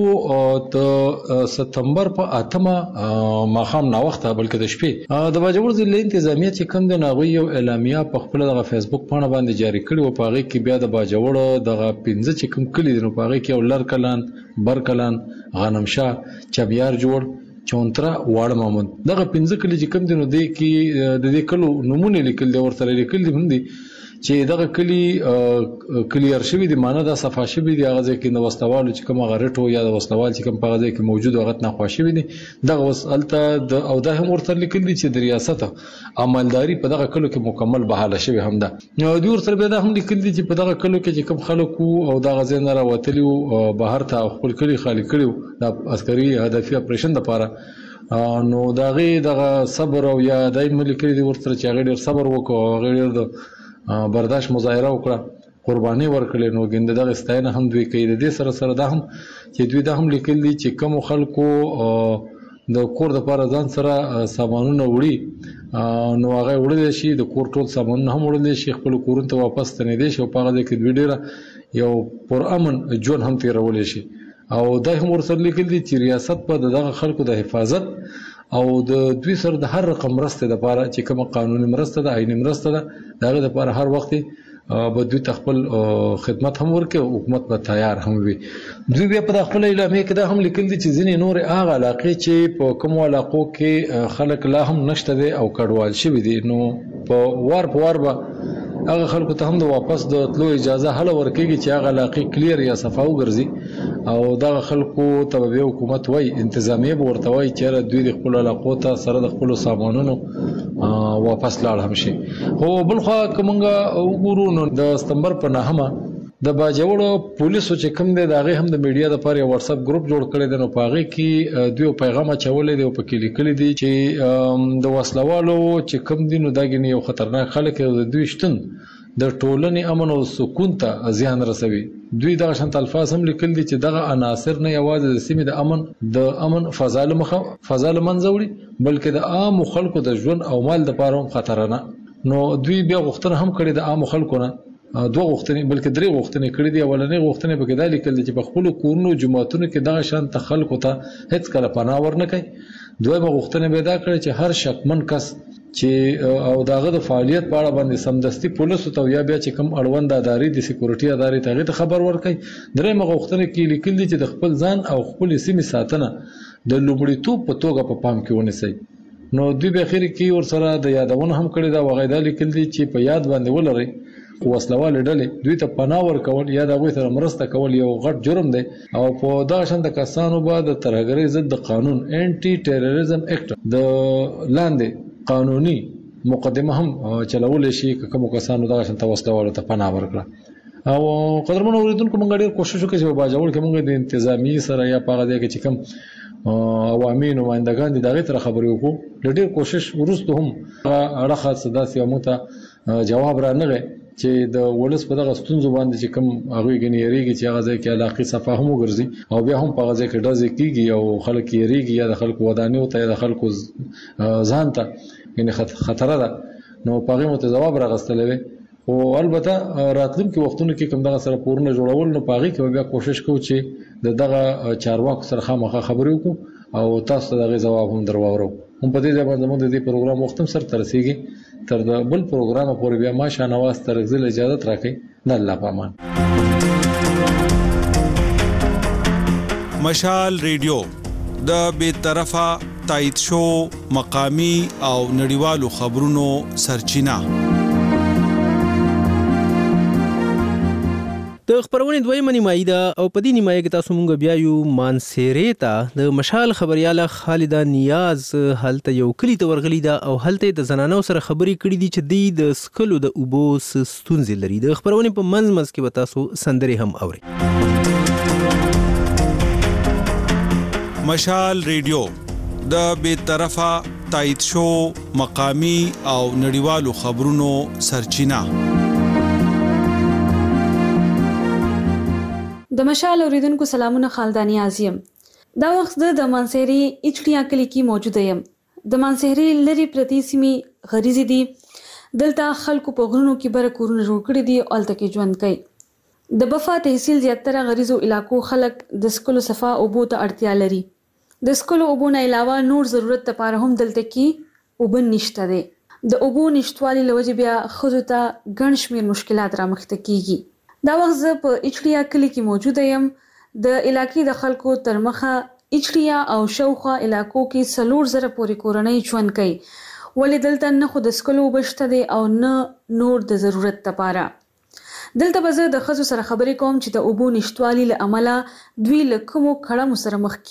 د سپتمبر په 8 ماښام ناوخته بلکې د شپې د باجوړ ضلع انتظامیه چې کوم د هغوی یو اعلامیه په خپله دغه فیسبوک پاڼه باندې جاري کړې وه په هغې کې بیا د باجوړ دغه 15 چې کوم کلي دي نو په هغې کې یو لرکلان برکلان غنمشاه چبیار جوړ چونترا واړه محمود دغه 15 کلي چې کوم دي نو دې کې د دې کلو نومونه لیکل دي ورسره لیکل دي هم دي چې دغه کلی کلیر شوي دي معنی دا صفا شوي دي هغه ځای کې د وسلوالو چې کوم هغه رټو یا د وسلوال چې کوم په هغه ځای کې موجود هغه ناخوا شوي دي دغه اوس هلته او دا هم ورته لیکل دي چې د ریاست عملداري په دغه کلو کې مکمل بحاله شوې هم ده. دوی ورسره بیا دا هم لیکل دي چې په دغه کلو کې چې کوم خلک وو او دغه ځای نه راوتلي وو بهر ته خپل کلي خالي کړي وو د عسکري هدفي اپریشن دپاره نو د هغې دغه صبر او یا دای هم لیکلي دي ورسره چې هغې ډېر صبر وکړو او هغې ډېر د برداشت مظاهره وکړه قرباني ورکړې نو ګنده دغه ستاینه هم دوی کوي. د دې سره سره دا هم چې دوی دا هم لیکل دي چې کومو خلکو د کور دپاره ځان سره سامانونه وړي نو هغه وړلی شي د کور ټول سامانونه هم وړلی شي خپلو کورونو ته واپس ستنېدی شي او په هغه ځای کې دوی ډېره یو پرامن ژوند هم تېرولی شي او دا هم ورسره لیکل دي چې ریاست به د دغه خلکو د حفاظت او د دوی سره د هر رقم مرسته لپاره چې کومه قانوني مرسته ده عیني مرسته ده د هغې لپاره هر وخت به دوی ته خپل خدمت هم ورکړي او حکومت به تیار هم وي. دوی بیا په خپله اعلامیه کې دا هم لیکل دي چې ځینې نورې هغه علاقې چې په کومو علاقو کې خلک لا هم نشته دی او کډوال شوي دي نو په وار به هغه خلکو ته هم د واپس د تلو اجازه هله ورکېږي چې هغه علاقې کلیر یا صفا وګرځي او دغه خلکو ته به حکومت وایي انتظامیه به ورته وایي چېرې دوی د خپلو علاقو ته سره د خپلو سامانونو واپس لاړ هم شي. خو بل خوا که موږ وګورو نو د سپتمبر په 9 د باجوړ پولیسو چې کوم دی د هغې هم د میډیا دپاره یو واتساپ ګروپ جوړ کړی دی نو په هغې کې دوی پیغام اچولی دی او پکې لیکلي دي چې د وسلوالو چې کوم دي نو دا ګینې یو خطرناک خلک او د دوی شتون د ټولنې امن او سکون ته زیان رسوي. دوی دغه شانت الفاظ هم لیکل دي چې دغه عناصر نه یوازې د سیمې د امن فضا له منځه وړي بلکې د عامو خلکو د ژوند او مال دپاره هم خطرناک. نو دوی بیا غوښتنه هم کړې د عامو خلکو نه 2 غوښتنې بلکې 3 غوښتنې کړې دي. اولنۍ غوښتنې پکې دا لیکل دي چې په خپلو کورونو جوماتونو کې دغه شانته خلکو ته هېڅکله پناه ورنه کوي. دویمه غوښتنه به دا کړې چې هر شکمن کس چې او داغه د فعالیت په اړه باندې سمدستي پولیسو ته یا بیا چې کوم اړوند ادارې د سکیورټي ادارې ته هغې ته خبر ورکړي. درېیمه غوښتنه کې لیکل دي چې د خپل ځان او خپلې سیمې ساتنه د لومړیتوب په توګه په پام کې ونیسئ. نو دوی به اخر کې ورسره د یادونه هم کړې ده او هغې دا لیکل دي چې په یاد باندې ولرئ وسلوال ډلې دوی ته پناه ورکول یا د هغوی سره مرسته کول یو غټ جرم دی او په دغه شان د کسانو به د ترهګرۍ ضد د قانون انټي ټیرریزم اکټ د لاندې قانوني مقدمه هم چلول شي که کوم کسانو دغه شان وسلوال ته پناه ورکړه او قدرمن اوریدونکو موږ ډېر کوشش وکړو چې په باجوړ کې موږ د انتظامی سره یا په هغه ځای کې چې کوم عوامي نمائندګان دي دغه تر خبرې وکړو ډېر کوشش ورسته هم اړه خاصه داسې موته جواب را نغی چې د ولس په دغه ستونزو باندې چې کوم هغه غنیریږي چې هغه ځای کې علاقې صفه هم وګرځي او بیا هم په هغه ځای کې ډزې کیږي او خلک یریږي یا د خلکو ودانیو ته یا د خلکو ځان ته یعنی خطر ده نو په هغه مت جواب راغستلې وي او البته راتلونکي وختونو کې کوم دغه سره پورونه جوړول نو پاغي کې بیا کوشش کوو چې دغه چارواکو سره خامخا خبرې وکړو او تاسو ته دغه جواب هم درواورو هم په دې ځای باندې موږ د دې پروګرام وخت هم سره ترسيږي تر بل پروګرام پورې بیا ما شانواز ترغزل اجازه راکړي نه الله پامان مشال ریډیو د بې طرفه تایید شو مقامی او نړیوالو خبرونو سرچینه د خبرونې دویمه نیمایي ده او په دې نیمایي کې تاسو مونږ بیا یو مانسيري ته د مشال خبرياله خالده نیاز هلته یو کلی ته ورغلی ده او هلته د زنانو سره خبرې کړې دي چې د سکلو د اوبو ستونزې لري د خبرونې په منځ کې به تاسو سندري هم اوري مشال ریډیو د بې طرفه تایید شو مقامی او نړیوالو خبرونو سرچینه د مشال اوریدونکو سلامونه خالدانی ازیم دا وخت د مانسيري اچړیا کلی کې موجود یم د مانسيري لری پرتی سیمي غریزي دي دلته خلکو په غرونو کې بر کورونه جوړ کړی دي او الته ژوند کوي د بفا تحصیل زیاتره غریزو علاقو خلک د سکلو صفا اوبو ته اړتیا لري د سکلو اوبو نه علاوه نور ضرورت لپاره هم دلته کې اوبن نشته دي د اوبو نشټوالي لوجه بیا خود ته ګڼ شمېر مشکلات را مخته کیږي دا وخت په اچړیا کلی کې موجود یم د علاقې د خلکو تر مخه اچړیا او شوخه علاقو کې 300 پورې کورنۍ ژوند کوي ولې دلته نه خود سکلو بشته دي او نه نور د ضرورت لپاره دلته به زه د خزو سره خبرې کوم چې د اوبو نشټوالي له امله دوی له کومو کړهمو سره مخ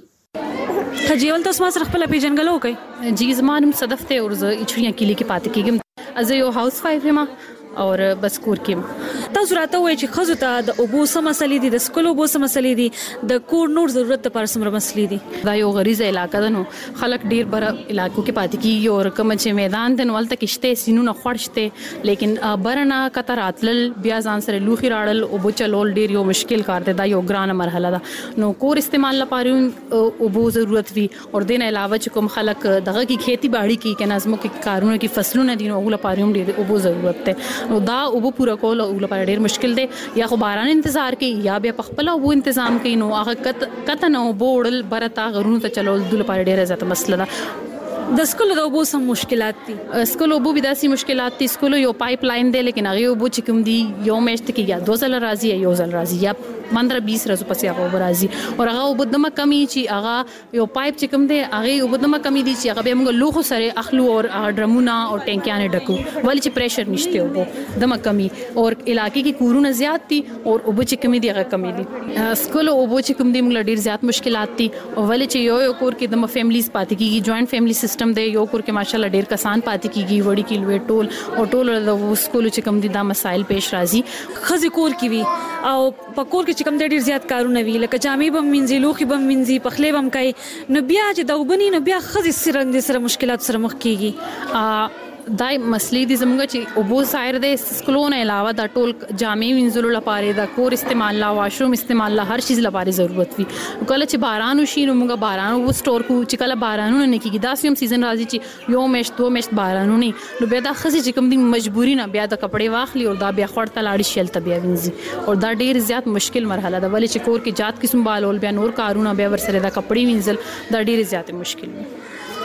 کیږي خجیول تاسو ما سره خپل پیژنګلو کوي جی زمانم صدف ته اور ز اچړیا کلی کې پاتې کېږم از یو هاوس وایف یم اور بس کور کې تاسو راته وایي چې خزو ته د اوبو سم مسلې دي د سکلو اوبو سم مسلې دي د کور نور ضرورت لپاره سم مسلې دي دا یو غریزه علاقه ده نو خلک ډیر بر علاقو کې پاتې کیږي او کوم چې میدان د نوال تک شته سينونه خورشته لیکن برنا کتر اتل بیا ځان سره لوخي راړل او بو چلول ډیر یو مشکل کار دی دا یو ګرانه مرحله ده نو کور استعمال لپاره اوبو ضرورت وي او دین علاوه چې کوم خلک دغه کی کھیتی باړي کې کنازمو کې کارونه کې فصلونه دي نو غو لپاره هم ډیر اوبو ضرورت ده نو دا اوبو پورا کول او لپاره ډیر مشکل دی یا خو باران انتظار کوي یا بیا پخپل اوبو تنظیم کوي نو هغه کته نو بوړل برتا غرونو ته چلول د لپاره ډیر زیاته مسله ده د سکلو د اوبو سم مشکلات دي سکلو اوبو بداسي مشکلات دي سکلو یو پایپ لاین دی لیکن هغه اوبو چې کوم دي یو میشت کې یا 2 ځله راځي یو ځل راځي یا 15-20 ورځې پسې هغه راځي او هغه اوبو دمه کمی چې هغه یو پایپ چې کوم دی هغه اوبو دمه کمی دي چې هغه به موږ لوخو سره اخلو او ډرمونه او ټینکیانه ډکو ولې چې پریشر نشته اوبو دمه کمی او علاقې کې کورونه زیات دي او اوبو چې کمی دي هغه کمی دي سکلو اوبو چې کوم دي موږ ډیر زیات مشکلات دي او ولې چې یو کور کې دمه فیملیز پاتې کیږي جوائنٹ فیملی سیستم دی یو کور کې ماشاءالله ډیر کسان پاتې کیږي وړي کې لوی ټول او ټول د سکول چې کوم دي دا مسایل پیش راځي خزي کور کې وي او پکور کې چې کوم ډیر زیات کارونه وی لکه جامې بم منځي لوخي بم منځي پخلې بم کوي نو بیا چې دا وبني نو بیا خزي سره مشکلات سره مخ کیږي دای مسلې دي زموږ چې اوبو ظاهر د سکلون علاوه د ټول جامې وینځلو لپاره د کور استعمال لا واشروم استعمال لا هر چیز لپاره ضرورت وي کله چې باران وشي نو موږ باران وو سٹور کو چې کله بارانونه نه کیږي دا سیم سیزن راځي چې یو میشت 2 میشت بارانونه نو بیا د خزي چې کوم دي مجبوری نه بیا د کپڑے واخلي او دا بیا خړ تلاړي شل ته بیا وینځي او دا ډیر زیات مشکل مرحله ده ولې چې کور کې جات قسم بالول بیا نور کارونه بیا ورسره د کپڑے وینځل دا ډیر زیات مشکل وي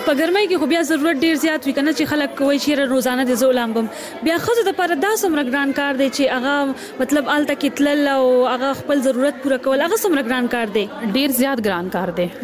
په ګرمۍ کې خو بیا ضرورت ډیر زیات وي کنه چې خلک کوي چې روزانه د زولام بم بیا خزه د پر دا سمره ګران کار دی چې هغه مطلب آلته کې تلل او هغه خپل ضرورت پوره کول هغه سمره ګران کار دی ډیر زیات ګران کار دی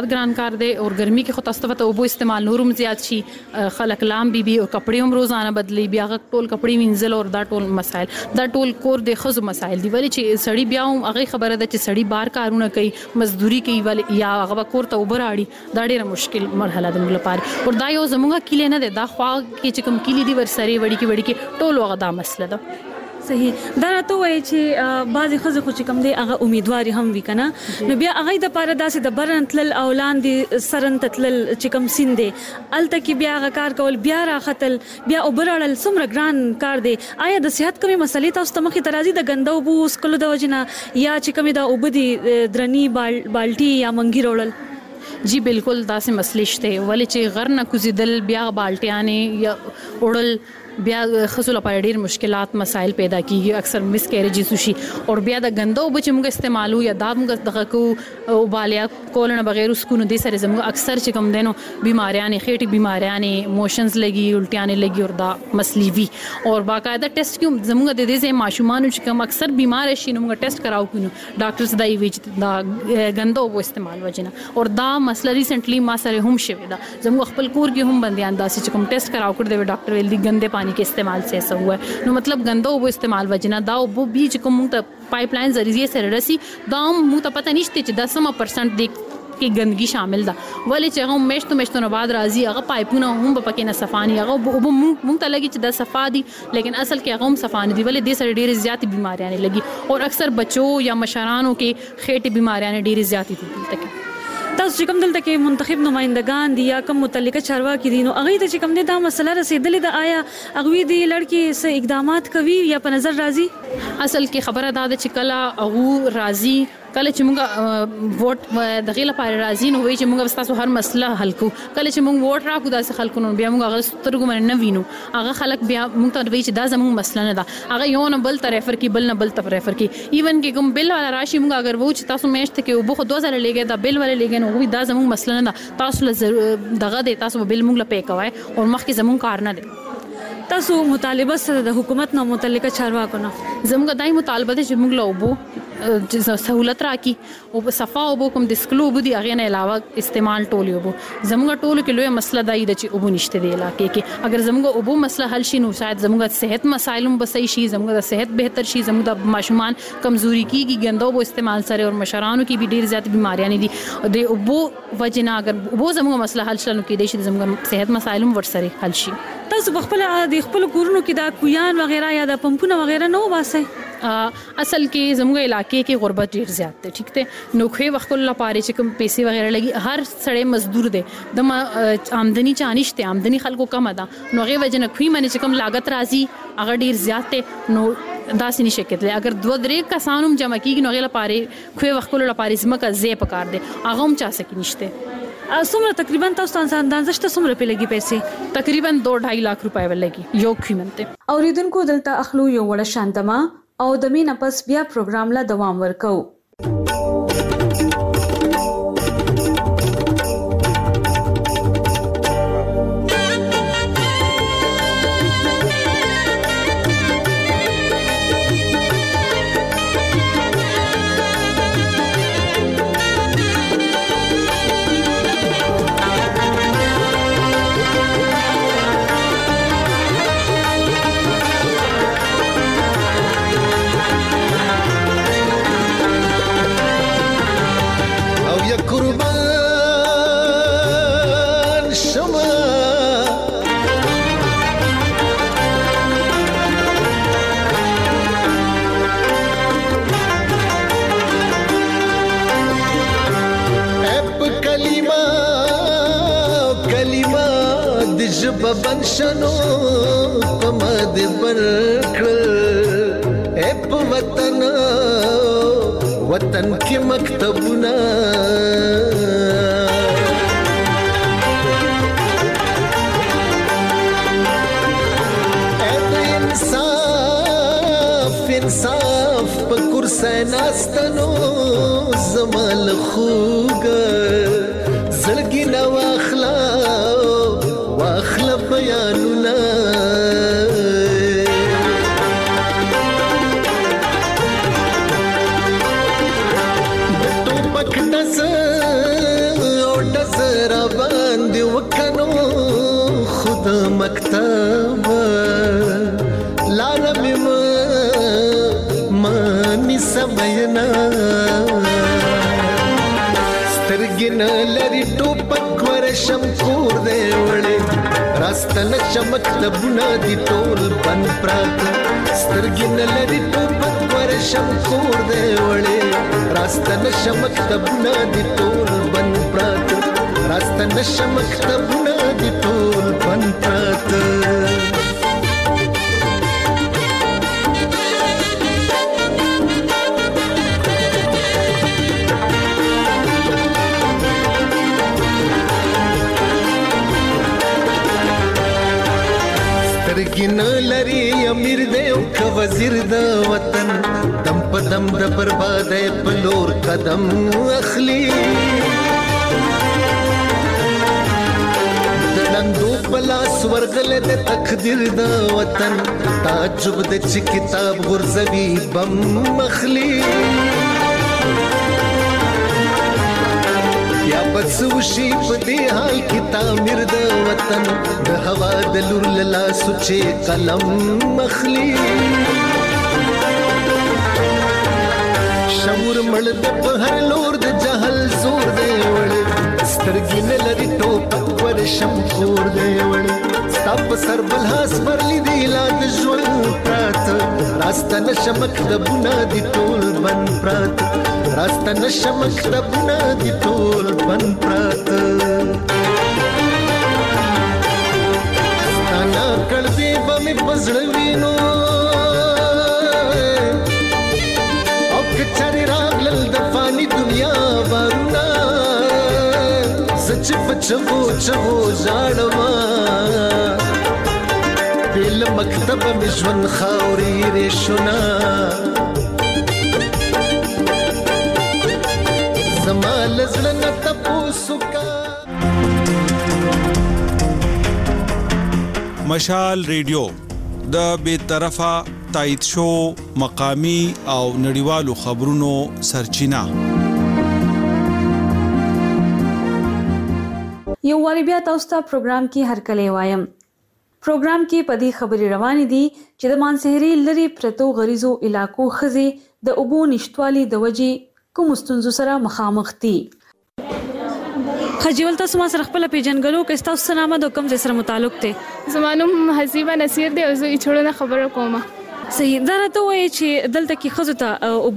او ګرمي کې خو تاسو ته اوبو استعمال نورم زیات شي خلک لام بي او کپڑے هم روزانه بدلی بیا ټول کپڑے وینځل او دا ټول مسائل دا ټول کور د خزو مسائل دی ولی چې سړی بیا هم هغه خبره ده چې سړی بار کارونه کوي مزدوري کوي ولی یا هغه کور ته وبراړي دا ډیره مشکل مرحله ده موږ لپاره او دا یو زموږه کلی نه ده دا خوا کې چې کوم کلی دی ورسره وړي کې ټول هغه دا مسله ده صحیح دا راته وایي چې بعضی خزه خو چې کوم دی هغه امیدواري هم وی کنه نو بیا هغه د پاره داسې د برن تل اولان دي سرن تل چې کوم سین دی الته کې بیا هغه کار کول بیا راختل بیا وبرړل سمره ګران کار دی آیا د صحت کمی مسلې تاسو ته مخې ترازی د غندو بو سکلو د وجنه یا چې کوم دا وبدي درنی بالټي یا منګي وړل جی بالکل داسې مسلې شته ولی چې غر نه کوزیدل بیا بالټیانه یا وړل بیا خصوصا لپاره ډیر مشکلات مسائل پیدا کیږي اکثر مس کیریجز وشي او بیا د غندو بچ موږ استعمالو یا دا موږ دغه کو او بالیا کولنه بغیر اس کو نو دي سره زموږ اکثر چې کوم دینو بیماریاں خېټي بیماریاں موشنز لګي الټیاں لګي او دا مسلې وی او باقاعده ټیسټ کوم زموږ د دې ماشومان چې کوم اکثر بیمار شي نو موږ ټیسټ کراو کینو ډاکټرز دای وی چې دا غندو وو استعمال وجنه او دا مسله ریسنټلی ما سره هم شوی دا زموږ خپل کور کې هم بنديان داسې چې کوم ټیسټ کراو کړ دی ډاکټر ویل دي ګنده پانی के इस्तेमाल से ऐसा हुआ है नो मतलब गंदा वो इस्तेमाल वजना दा वो बीच को मुंह तक पाइपलाइन जरिए से रसी दाम मुंह तक पता नहीं थे 10% देख की गंदगी शामिल दा वाले चाहे हम मेश तो बाद राजी अगर पाइपुना हम पके न सफानी अगर वो मुंह तक लगी च 10 सफा दी लेकिन असल के हम सफानी दी वाले दे सारे ढेर ज्यादा बीमारियां आने लगी और अक्सर बच्चों या मशारानों के खेट बीमारियां ढेर ज्यादा थी तक تاسو چې کوم دلته کې منتخب نمائندگان دي یا کوم متعلقه چارواکي دي نو هغه ته چې کوم دا مسله رسیدلې ده آیا هغه دي لړکی څه اقدامات کوي یا په نظر راځي اصل کې خبره ده چې کله هغه راځي کله چې موږ ووټ د غیله پاره راځي نو وایي چې موږ تاسو هر مسله حل کو کله چې موږ ووټ راکو داسې خلکو نو بیا موږ هغه سترګو باندې نه وینو هغه خلک بیا موږ ته وایي چې دا زموږ مسله نه ده هغه یو نه بل طرف کی بل نه بل طرف کی ایون کې کوم بل والا راشي موږ اگر وو چې تاسو میشت کې وبخو 2000 لګي دا بل والا لګي نو دا زموږ مسله نه ده تاسو دغه دی تاسو بل موږ لا پې کوي او مخکې زموږ کار نه دی تاسو مطالبه سره د حکومت نو متعلقه چارواکو نه زموږ دای مطالبه ده چې موږ لا وبو سہولت راکی او صفا او کوم د سکلو بودي اغه نه علاوه استعمال ټول یو زموږ ټول کې لوی مسله دای د چې اوبو نشته دی علاقې کې اگر زموږ اوبو مسله حل شي نو شاید زموږ صحت مسایلم بسای شي زموږ صحت بهتر شي زموږ د ماشومان کمزوري کیږي ګندو بو استعمال سره او مشرانو کې به ډیر زیات بیماریاں دي د اوبو وجنا اگر اوبو زموږ مسله حل شلو کې دي چې زموږ صحت مسایلم ورسره حل شي تاسو خپل د خپل کورونو کې دا کویان وغیرہ یا د پمپونه وغیرہ نو واسه اصل کې زموږ علاقې کې غربت ډیر زیات دی ٹھیک ته نوخه وخت الله پاره چې کوم پیسې وغیرہ لګي هر سړی مزدور دی د آمدنی چانشته آمدنی خلکو کم ده نو غي وجنه خوې منی چې کوم لاګت راځي هغه ډیر زیات دی نو داسې نشي کېدلی اگر 2-3 کسانوم جمع کیږي نو غي لپاره خوې وخت الله پاره زمکه زی پکار دی هغه هم چا سکی نشته څومره تقریبا تاسو اندازه شته څومره په لګي پیسې تقریبا 2.5 لک روپۍ ولګي یو خیمنته اوریدونکو دلته اخلو یو وړ شانتما او د مینه پس بیا پروګرام لا دوام ورکو بن شنو پمد برکل اپ وطن کی مکتبنا انصاف پکر سیناستنو زمال خوګ زړګي نو اخلاق سمينا سترګې نه لري ټوپک ورشم کور دی وړې راستنه چمک لبونه دي ټول بند پراته سترګې نه لري ټوپک ورشم کور دی وړې راستنه چمک لبونه دي ټول بند پراته راستنه چمک لبونه دي ټول بند پراته سترګین لري امیر دی او که وزیر د وطن دم په دم د بربادۍ په لور قدم اخلي د لندو په لاس ورغلی د تقدیر د وطن تعجب د چې کتاب غورځوي بم اخلي یا بس وشي په دې حال کې تعمیر د وطن د هوا د لور له سوچې قلم مخلي شعور مړ د په هر لور د جهل زور دی وړ سترګې نه لري ټوپک ورشم کور دی وړ ستا په سر بل هاس پرلی دی لا د ژوند پراته راسته نشه مکتبونه دي ټول بند پراته راسته نشه مکتبونه دي ټول بند پراته ستانا کړدې به مې په زړه وینو او که چارې راغلل د فاني دنیا بارونه زه چې په چغو چغو ژاړمه بې له مکتبه مې ژوند خاورې ریشونه زما له زړه نه تپوس وکړه. مشال ریډیو د بې طرفه تایید شو مقامی او نړیوالو خبرونو سرچینه. یو واری بیا تاسو ته پروګرام کې هرکلی وایم. پروګرام کې پدې خبري روانې دي چې د مانسهري لري پرتو غریزو علاقو خزي د اوبو نشټوالي د وجې کوم ستونزو سره مخامخ دي. خجول تاسو ما سره خپل پیژنګلو کې تاسو سلام د کوم ځای سره متعلق دي؟ زمانوم حسیبه نصیر دی او زه چړونه خبره کوم. صحیح دا راته وایي چې دلته کې خزو ته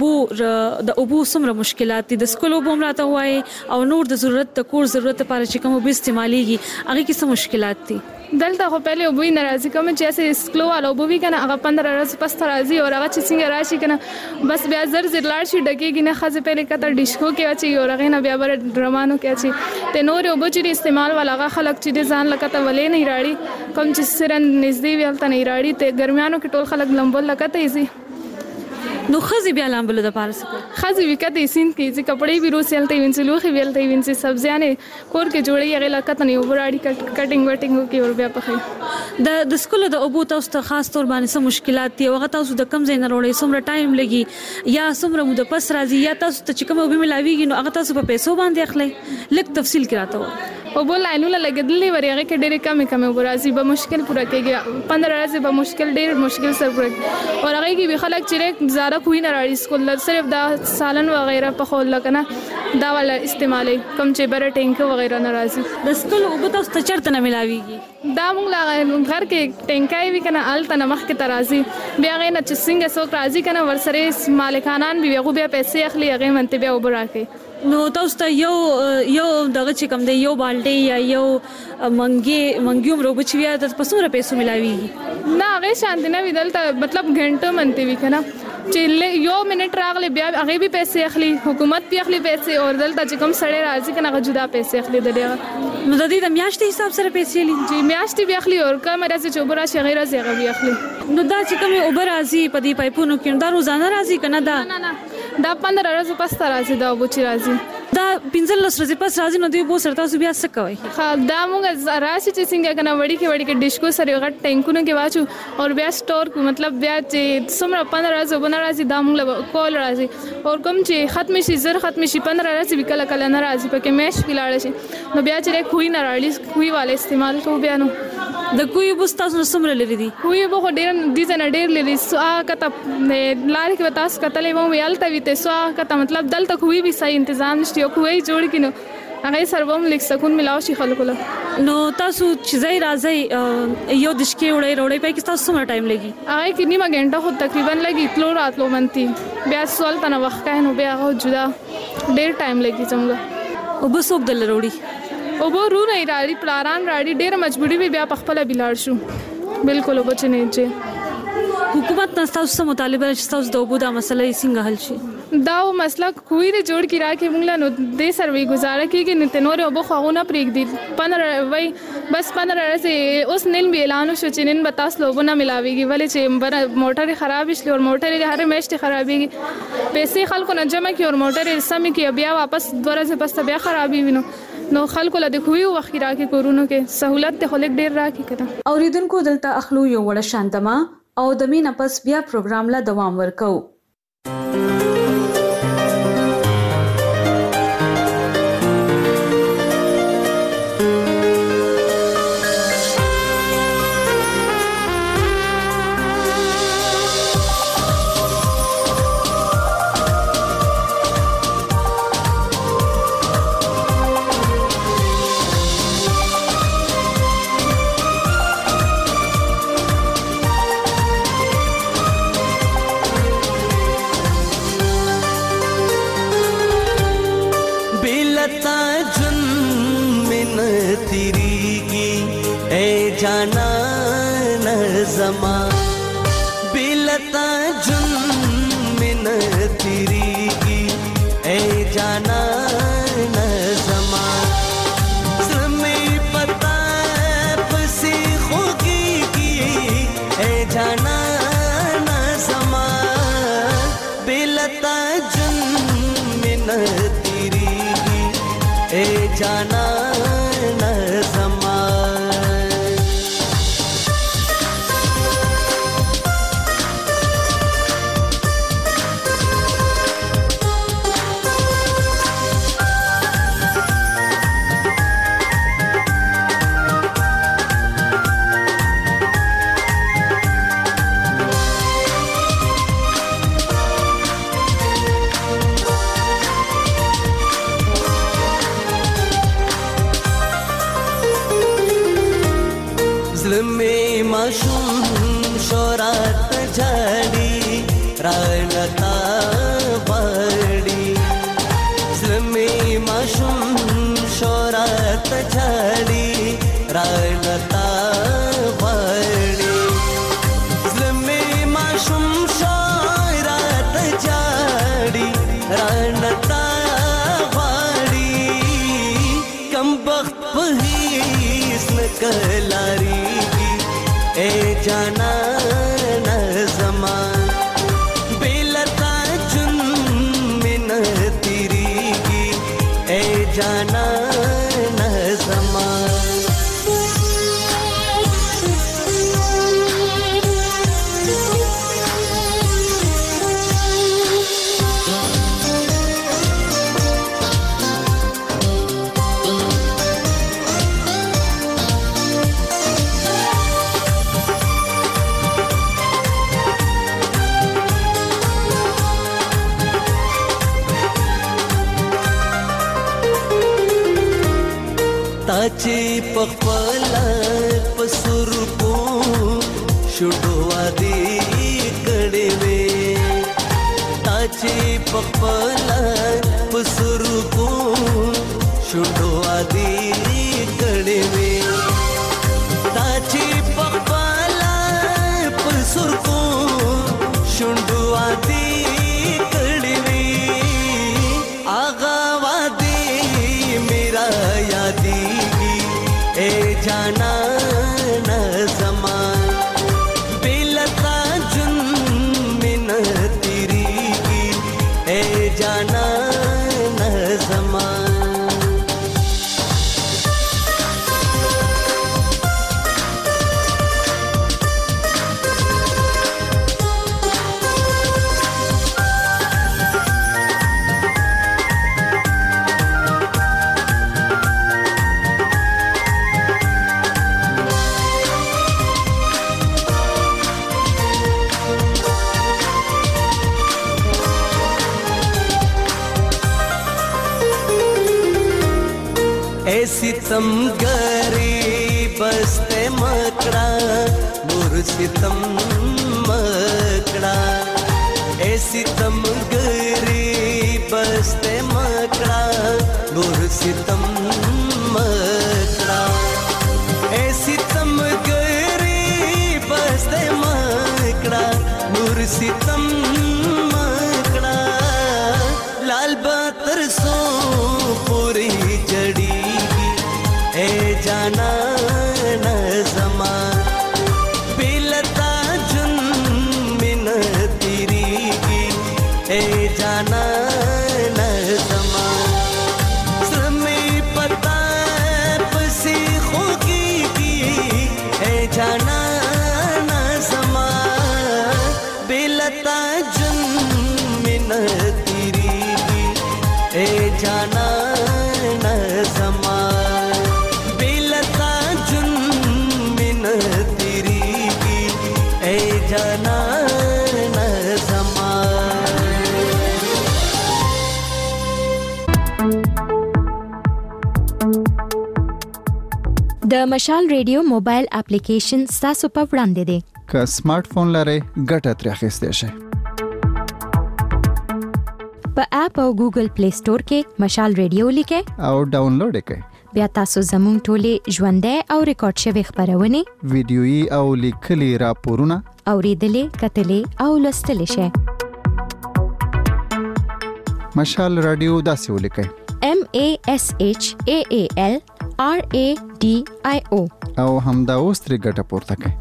د اوبو څومره مشکلات دي د سکول اوبو راته وایي او نور د ضرورت د کور ضرورت لپاره چې کوم اوبه استعماليږي هغه کې څه مشکلات دي؟ دلته خو پهله اوبوي ناراضي کوم چې اسه سکلو والا اوبوي کنه هغه 15 ورځې پس راځي او هغه چې څنګه راشي کنه بس بیا زر لاړ شي ډکیږي نه خزه پهله کته ډیشکو کې اچي او هغه نه بیا بر ډرمانو کې اچي ته نور اوبو چې استعمال والا هغه خلک چې ځان لکته ولې نه راړي کوم چې سرن نږدې ویلته نه راړي ته ګرمیانو کې ټول خلک لمبل لکته ایزي نو خزي بیا لامبلو د پارس خزي وکته سین کې چې کپڑے بھی روسلته وینځي لوخي ویلته وینځي سبزیانه کور کې جوړي هغه لکته نه وراړي کټینګ وټینګ کې اور بیا پخې د سکول د اوبو تاسو ته خاص تور باندې سم مشکلات دي هغه تاسو د کم ځای نه وروړي څومره ټایم لګي یا څومره مو د پس راځي یا تاسو ته چې کوم اوبه ملاويږي نو هغه تاسو په پیسو باندې اخلي لک تفصیل کراته او بول لاینونه لګیدلې وریغه کې ډېر کم ورازي به مشکل پوره کېږي 15 ورځې به مشکل ډېر مشکل سره پوره او هغه کې به خلک چې زیاده کوی نه راړي سکول صرف دا سالن وغیرہ په خول لکنه دا ولا استعمالي کم چې بر ټینک وغیرہ ناراضي د سکول او به تاسو ته چرته نه ملاويږي دا موږ لا غر کې ټینکای وی کنه ال تنه مخ کې ترازي بیا غي نه چې څنګه څوک راضي کنه ورسره مالکانان به هغه بیا پیسې اخلي هغه منته بیا وبراکي نو تاسو ته یو دغه چې کوم دی یو بالټي یا یو منګیوم روبچ بیا د پسوره پیسو ملاويږي نه هغه شانت نه ویدل ته مطلب غنټه منته وی کنه چې یو منټ راغلی بیا هغه به پیسې اخلي حکومت به اخلي پیسې اور دلته چې کوم سړی راځي کنه هغه جدا پیسې اخلي د دې نو د دې د میاشتې حساب سره پیسې لې جی میاشتې به اخلي اور کوم راځي چې وبرا شي غیر راځي هغه به اخلي نو دا چې کوم اوبر راځي په دې پایپونو کې دا روزانه راځي کنه دا نه دا 15 ورځې پس راځي دا وبچ راځي دا 15 ورځې پس راځي نو دوی بو سره تاسو بیا څه کوي خا دا موږ راشي چې څنګه کنه وړي کې ډیشکو سره غټ ټینکونو کې واچو او بیا سٹور کو مطلب بیا چې څومره 15 ورځې وبنه راځي دا موږ کول راځي او کوم چې ختم شي زر ختم شي 15 ورځې وکړه کله نه راځي پکې مېش کلاړ شي نو بیا چې خوې نه راړي خوې والے استعمال کو بیا نو د کوی بوس تاسو سمره لري دي کوی به ډیر دي نه ډیر لري سو کته لار کې تاسو کتلې وو یالته وي ته سو کته مطلب دلته کوی به صحیح تنظیم نشته کوی جوړ کینو هغه سربم لیک سکون ملاو شي خلکو له نو تاسو چې ځای راځي یو دشکې وړي پای کې تاسو سم ټایم لګي هغه کې نیمه غنټه خو تقریبا لګي تلو راتلو منتي بیا سوال تنه وخت کاین نو بیا هغه جدا ډیر ټایم لګي څنګه او بس وګ دل وروړي او به رو نه راړي پلاران راړي ډیر مجبوری وي بیا پخپل بلار شو بالکل وبچ نه چې حکومت تاسو مطالبه چې تاسو د وبو دا مسله څنګه حل شي دا مسله کوی د جوړ کی راکې موږ له نو د سروي گزاره کیږي نو تنور او بخونه پرېګ دي 15 وای بس 15 سے اوس نن به اعلان شو چې نن بتاس لوبونه ملاويږي ولې چې موټر خراب شي او موټر هر میشت خرابيږي پیسې خلکو نه جمع کی او موټر سمې کی بیا واپس ورځ پس بیا خرابي وینو نو خلکو له خوې وخت راکې کورونو کې سہولت ته خلک ډیر راکې کړه اوریدونکو دلته اخلو یو وړ شانتما او د مين پس بیا پروګرام لا دوام ورکو जाना न ज़मा बिलता जुन मिन तिरीगी ए जाना न ज़मा ज़मी पता पसी खोगी की ए जाना न ज़मा बिलता जुन मिन तिरीगी ए जाना न ज़मा शोरात झाड़ी रानता बड़ी ज़मी माशूम शोरात झाड़ी रानता बड़ी ज़मी माशूम शोरात झाड़ी रानता बड़ी कम वक्त पहीस न कलारी ए जाना न ज़मान बेलता जुन मिन तिरीगी ए जाना न ज़मान ताची पखपला पसुर को शुडवा दी कड़वे ताची पखपला पसुर को शुडवा दी कड़वे ताची पखपला पसुर को शुडवा दी कड़वे आगा वादी मेरा यादी ए जाना न ज़मान बेलता जुन मिन तिरीगी ए जाना न ज़मान ستمګری بسته مکړه نور ستم مکړه اے ستمګری بسته مکړه نور ستم مکړه اے ستمګری بسته مکړه نور ستم مکړه لال باتر سو پوری جڑی اے جانا نظما بیلتا جن من تیری کی اے جانا نظما سرمی پتا پسی خوکی کی اے جانا نظما بیلتا جن من تیری کی اے جانا نظما د مشال ریډیو موبایل اپلیکیشن تاسو په وړاندې دی که سمارټ فون لرئ ګټه ترې اخیستی شئ په اپ او ګوګل پلی سٹور کې مشال ریډیو لیکئ او ډاونلوډ یې کړئ بیا تاسو زموږ ټولې ژوندۍ او ریکارډ شوي خبرونه ویډیويي او لیکلي راپورونه اوریدلې کتلې او لوستلې شئ مشال رادیو داسې ولیکئ MASHAALRADIO او همدا اوس ترې ګټه پورته کړئ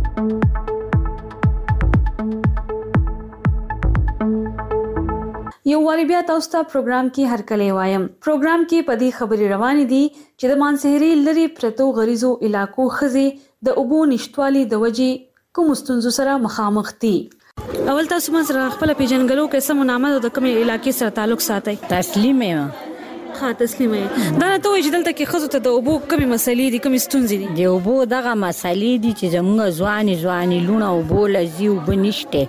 یو واری بیا تاسو ته پروګرام کې هرکلی وایم پروګرام کې پدې خبري روانې دي چې د مانسهري لري پرتو غریزو علاقو خزي د اوبو نشټوالي د وجې کوم ستونزو سره مخامخ دي اول تاسو مې سره خپل پیژنګلو کې سم نامه د کومې علاقې سره تعلق ساتي تسلیمه ها تسلیمه دا ته وایي چې دلته کې خزو ته د اوبو کومې مسلې دي کومې ستونزې دي د اوبو دغه مسلې دي چې زموږ ځواني لونه اوبو لذي اوبه نشته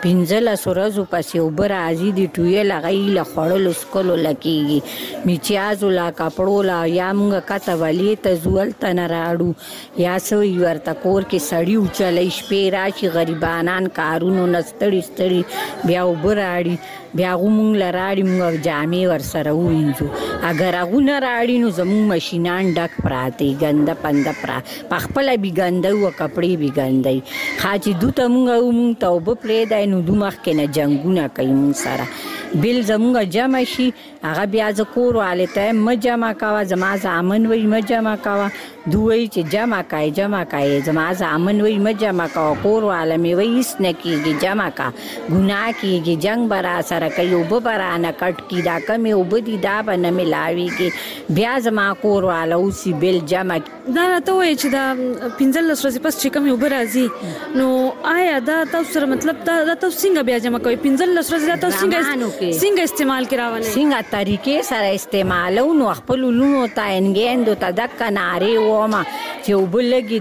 15 ورځو پسې اوبه راځي د ټویل غیله خړل سکلو لکېږي میچازو لا کپړو لا یا موږ کته ولې ته زول تن راړو یا سوي ورته کور کې سړی اوچلې شپې راشي غریبانان کارونو نستړي بیا اوبه راړي بیا موږ لراړي موږ جامې ور سره وینځو اگر هغه نه راړي نو زموږ ماشینان ډک پراته ګنده پنده پرا پخپل بي ګنده او کپړې بي ګندای خاچي دوته موږ توبه پرې دای نو دومخ کې نه جنگونه کوي موږ سره بل زموږ جمع شي هغه بیا ذکر والے ته مجمع کاوه زما ځامن وای مجمع کاوه دوی چې جمع کای زما ځامن وای مجمع کاوه کور والے می وای اس نه کیږي جمع کا ګناه کیږي جنگ برا سره کوي وب برا نه کټ کی دا کم وب دي دا بنه ملاوي کې بیا زما کور والے اوسې بل جمع دا ته وای چې دا 15 ورځې پس چې کوم وب راځي نو آیا دا تاسو سره مطلب دا تاسو څنګه بیا جمع کوي 15 ورځې دا تاسو څنګه استعمال کراوله څنګه طریقې سره استعمالو نو خپل لونو ته انګیندو ته د کناري ومه چې وبلګي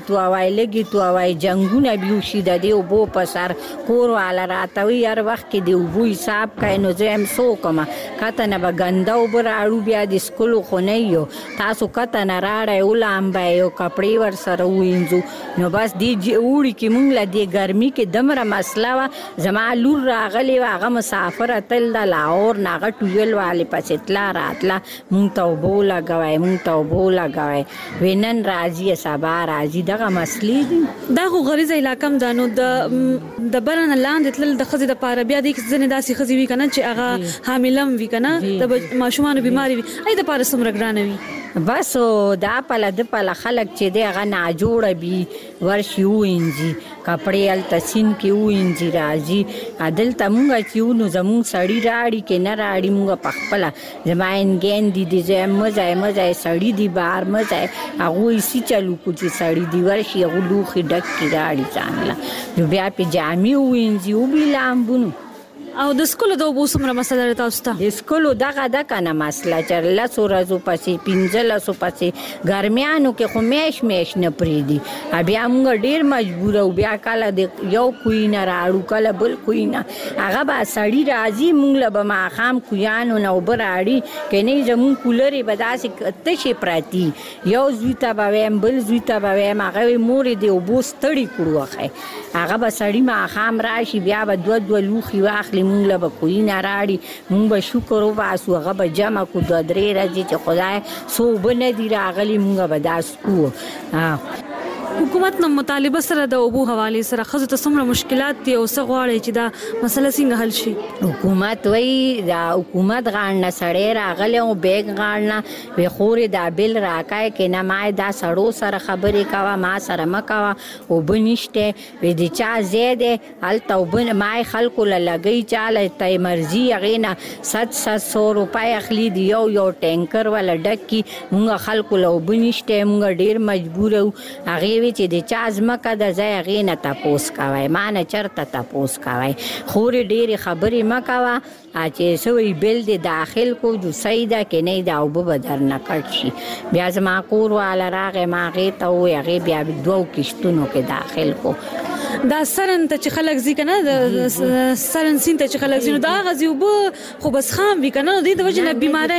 تو وای جنگونه بیوشي د دې وبو په سر کور والا راتوي هر وخت کې دی وبو حساب کای نو زم سو کما کته نه بغنده وبراړو بیا د سکولو خونه یو تاسو کته نه راړې ولامبای یو کپړې ور سره وینځو نو بس دی وړي کې مونږ له دې ګرمي کې دمره مسله وا زما لور راغلی واغه مسافر تل د لاور ناغه ټویل والے پسې تلا راتلا مونږ ته وبو لګوي وینن راځي سبا راځي دغه مسلې دي دا خو غریزه علاقم دانو د برن لاندې تل د خزې د پاره بیا د ځنې داسې خزې وی کنه چې هغه حاملم وی کنه د ماشومان بیماری وی اې د پاره سمره ګرانه وی بس دا پله د پله خلک چې دی هغه ناجوړه بي ورشي وینځي کپړې هلته سین کې وینځي راځي دلته مونږ چې یو نو زمونږ سړي راړي کې نه راړي مونږ په خپله زما انګین دي د ځای مزه سړي دي بار مزه هغوی سی چلو کو چې سړي دي ورشي هغه لوښي ډک کې راړي ځانله نو بیا پې جامې وینځي وبې لامبونو او د سکولو د اوبو څومره مسله ده تاسو ته؟ د سکولو دغه ده که نه مسله چې 10 ورځو پسې 15 پسې ګرمیانو کې خو میاشت نه پرېږدي بیا موږ ډېر مجبور او بیا کله د یو کوی نه راړو کله بل کوی نه هغه به سړي راځي موږ له به ماښام کویانو نه اوبه راړي که نه زمونږ کولرې به داسې تشې پرتي یو زوی ته به ویم بل زوی ته به ویم هغه وایي مورې د اوبو ستړي کړو هغه به سړي ماښام راشي بیا به 2 لوښي واخلي موږ له به کوی نه راړي موږ به شکر وباسو هغه به جمع کړو 2-3 ورځې چې خدای څو اوبه نه دي راغلي موږ به داسې کوو. حکومت نه مطالبه سره د اوبو حوالې سره ښځو ته څومره مشکلات دي او څه غواړي چې دا مسله څنګه حل شي؟ حکومت وایي دا حکومت غاړ نه سړی راغلی او بیګ غاړ نه وی خورې دا بل راکای کې نه ما دا سړو سره خبرې کوه ما سره مه کوه اوبه نشته وی د چا ځای دی هلته اوبه ما خلکو له لګوي چاله ته مرضي هغې نه 700 روپۍ اخلي د یو ټینکر والا ډک کړي مونږ خلکو له اوبه نشته مونږ ډېر مجبور یو هغې چې د چا ځمکه ده ځای هغې نه تپوس کوئ ما نه چېرته تپوس کوئ خورې ډېرې خبرې مه کوه چې څه وایي بل دې داخل کو جو صحیح ده که نه دا اوبه به درنه کټ شي بیا زما کور والا راغی ما هغې ته ووایي هغې بیا 2 کشتونو کې داخل کو دا سرن ته چې خلک ځي که نه د سرن سیند ته چې خلک ځي نو دا هغه ځي اوبه خو بس خام وي که نه نو دې د وجې نه بیماری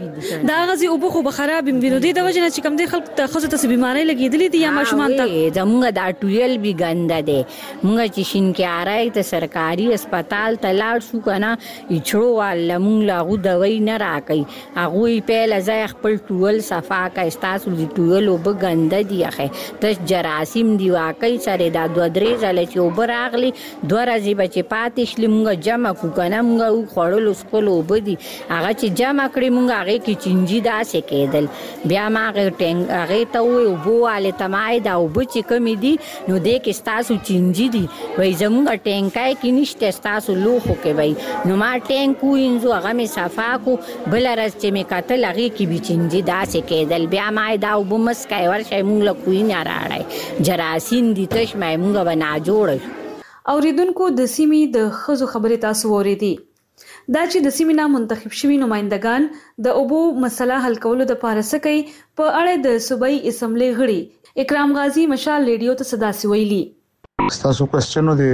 دا هغه ځي اوبه خو به خراب وي نو دې د وجې نه چې کوم دی خلکو ته ښځو ته څه بیماری لګېدلې دي یا ماشومان ته زمونږ دا ټویل بي ګنده دی مونږ چې شینکیاری ته سرکاري اسپتال ته لاړ شو که نه اچړو واله مونږ له هغو دوی نه راکوي هغوی پیله ځای خپل ټویل صفا کوي ستاسو د ټویل اوبه ګنده دي اخی تش جراثیم دي واقعي سره دا 2-3 ځله چې اوبه راغلي 2 ورځې به چې پاتې شلې مونږ جمع کړو که نه مونږ خوړلو څښلو اوبه دي هغه چې جمع کړې مونږ هغې کې چینجي داسې کېدل بیا ما هغې ته ووایي اوبو والې ته ما دا اوبه چې کمې دي نو دې کې ستاسو چینجي دي وایي زمونږ ټینکای کې نشته ستاسو لوښو کې وایي نو ما ټینک ووینځو هغه مې صفا کړو بله ورځ چې مې کتل هغې کې به چینجي داسې کېدل بیا ما دا اوبه مه څښئ ورشئ مونږ له کوی نه راړئ جراثیم دي تش مې مونږ به ناجوړه اوریدونکو د سیمې د ښځو خبرې تاسو واورېدې دا چې د سیمې نه منتخب شوي نمایندګان د اوبو مسله حل کولو دپاره څه کوي په اړه د صوبایي اسمبلۍ غړي اکرام غازي مشال ریډیو ته څه داسې ویلي ستاسو کوېسچن دی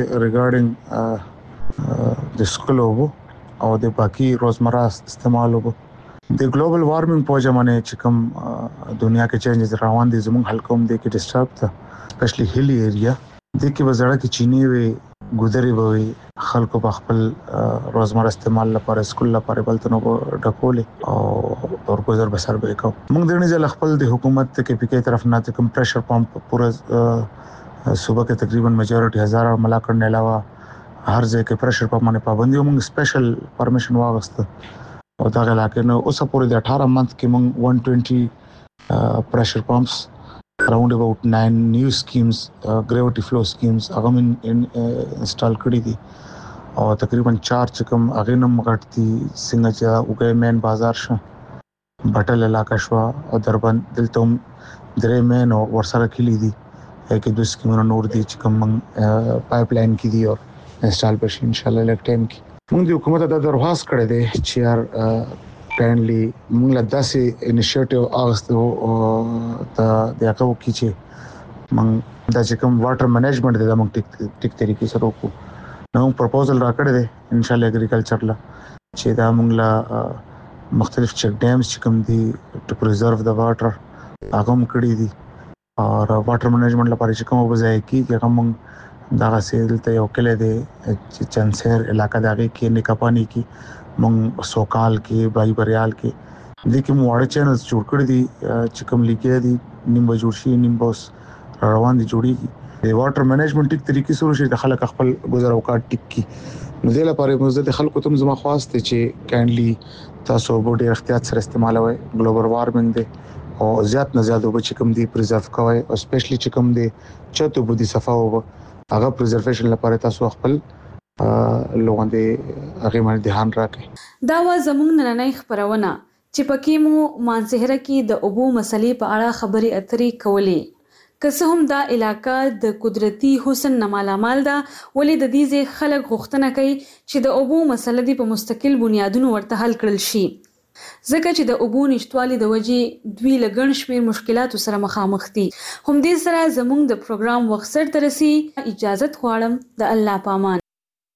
ریګارډینګ د سکول اوبو او د باقي روزمره استعمال اوبو د ګلوبل وارمنګ په وجه باندې چې کوم دنیا کې چینجز روان دي زموږ حل کوم دی کې ډسټرب ده سپیشلی هیلی ایریا د کې به زړه کې چینی وي ګودرې به وي خلکو په خپل روزمره استعمال لپاره سکول لپاره بلته نو ډکولې او اورګوزر به سر به وکړو موږ د نړۍ خپل د حکومت کې پی کې طرف نه کوم پریشر پمپ پورا صوبه کې تقریبا میجورټي هزار عملا کړن علاوه هر ځای کې پریشر پمپ باندې پابندي موږ سپیشل پرمیشن واغسته او دا علاقې نو اوس پورې د 18 منث کې موږ 120 pressure pumps around about 9 new schemes gravity flow schemes هغه انسټال کړی دي او تقریبا 4 چکم هغه نم غټتي څنګه چې وګي مین بازار شو بټل علاقه شو او دربند دلته درې مین او ورسره کلی دي کې دوه سکیمونه نور دي چې کوم پایپ لاین کې دي او انسټال بشي ان شاء الله لک ټایم کې موږ د حکومت د درخواست کړې دي چې یار کاینلی موږ له داسې انیشیټیو اغستو ته د هغه کې چې موږ د چې کوم واټر منیجمنت د موږ ټیک طریقې سره وکړو نو پروپوزل راکړی دی ان شاء الله اګریکلچر لا چې دا موږ له مختلف چک ډیمز چې کوم دي ټو پریزرو د واټر هغه هم کړی دي او واټر منیجمنت لپاره چې کوم وځای کې هغه موږ دا سیل ته یو کله دی چې چنسر علاقہ دغه کې نکاپانی کې مونږ سوکال کې بای بریال کې د کوم واړه چینلز جوړ کړی دي چې کوم لیکي دي نیمه جوړ شي نیمه اوس روان دي جوړیږي د واټر منیجمنت ټیک طریقې سره شي د خلک خپل گزار اوقات ټیک کی نو د لپاره موږ د خلکو ته زما خواسته چې کایندلی تاسو به ډیر احتیاط سره استعمالوي ګلوبل وارمنګ دی او زیات نه زیات وب چې کوم دی پریزرو کوي او سپیشلی چې کوم دی چته بودی صفه او هغه پریزرویشن لپاره تاسو خپل لوګاندې هغه باندې ध्यान راکړئ دا و زموږ نننۍ خبرونه چې پکې مو مانسهره کې د اوبو مسلې په اړه خبرې اترې کولې که څه هم دا علاقه د قدرتي حسن نه مالامال ده، ولې د دې ځای خلک غوښتنه کوي چې د اوبو مسله دې په مستقل بنیادونو ورته حل کړل شي، ځکه چې د اوبو نشتوالي د وجې دوی له ګڼ شمېر مشکلاتو سره مخامخ دي. همدې سره زموږ د پروګرام وخت سرته رسي. اجازت غواړم، د الله په امان.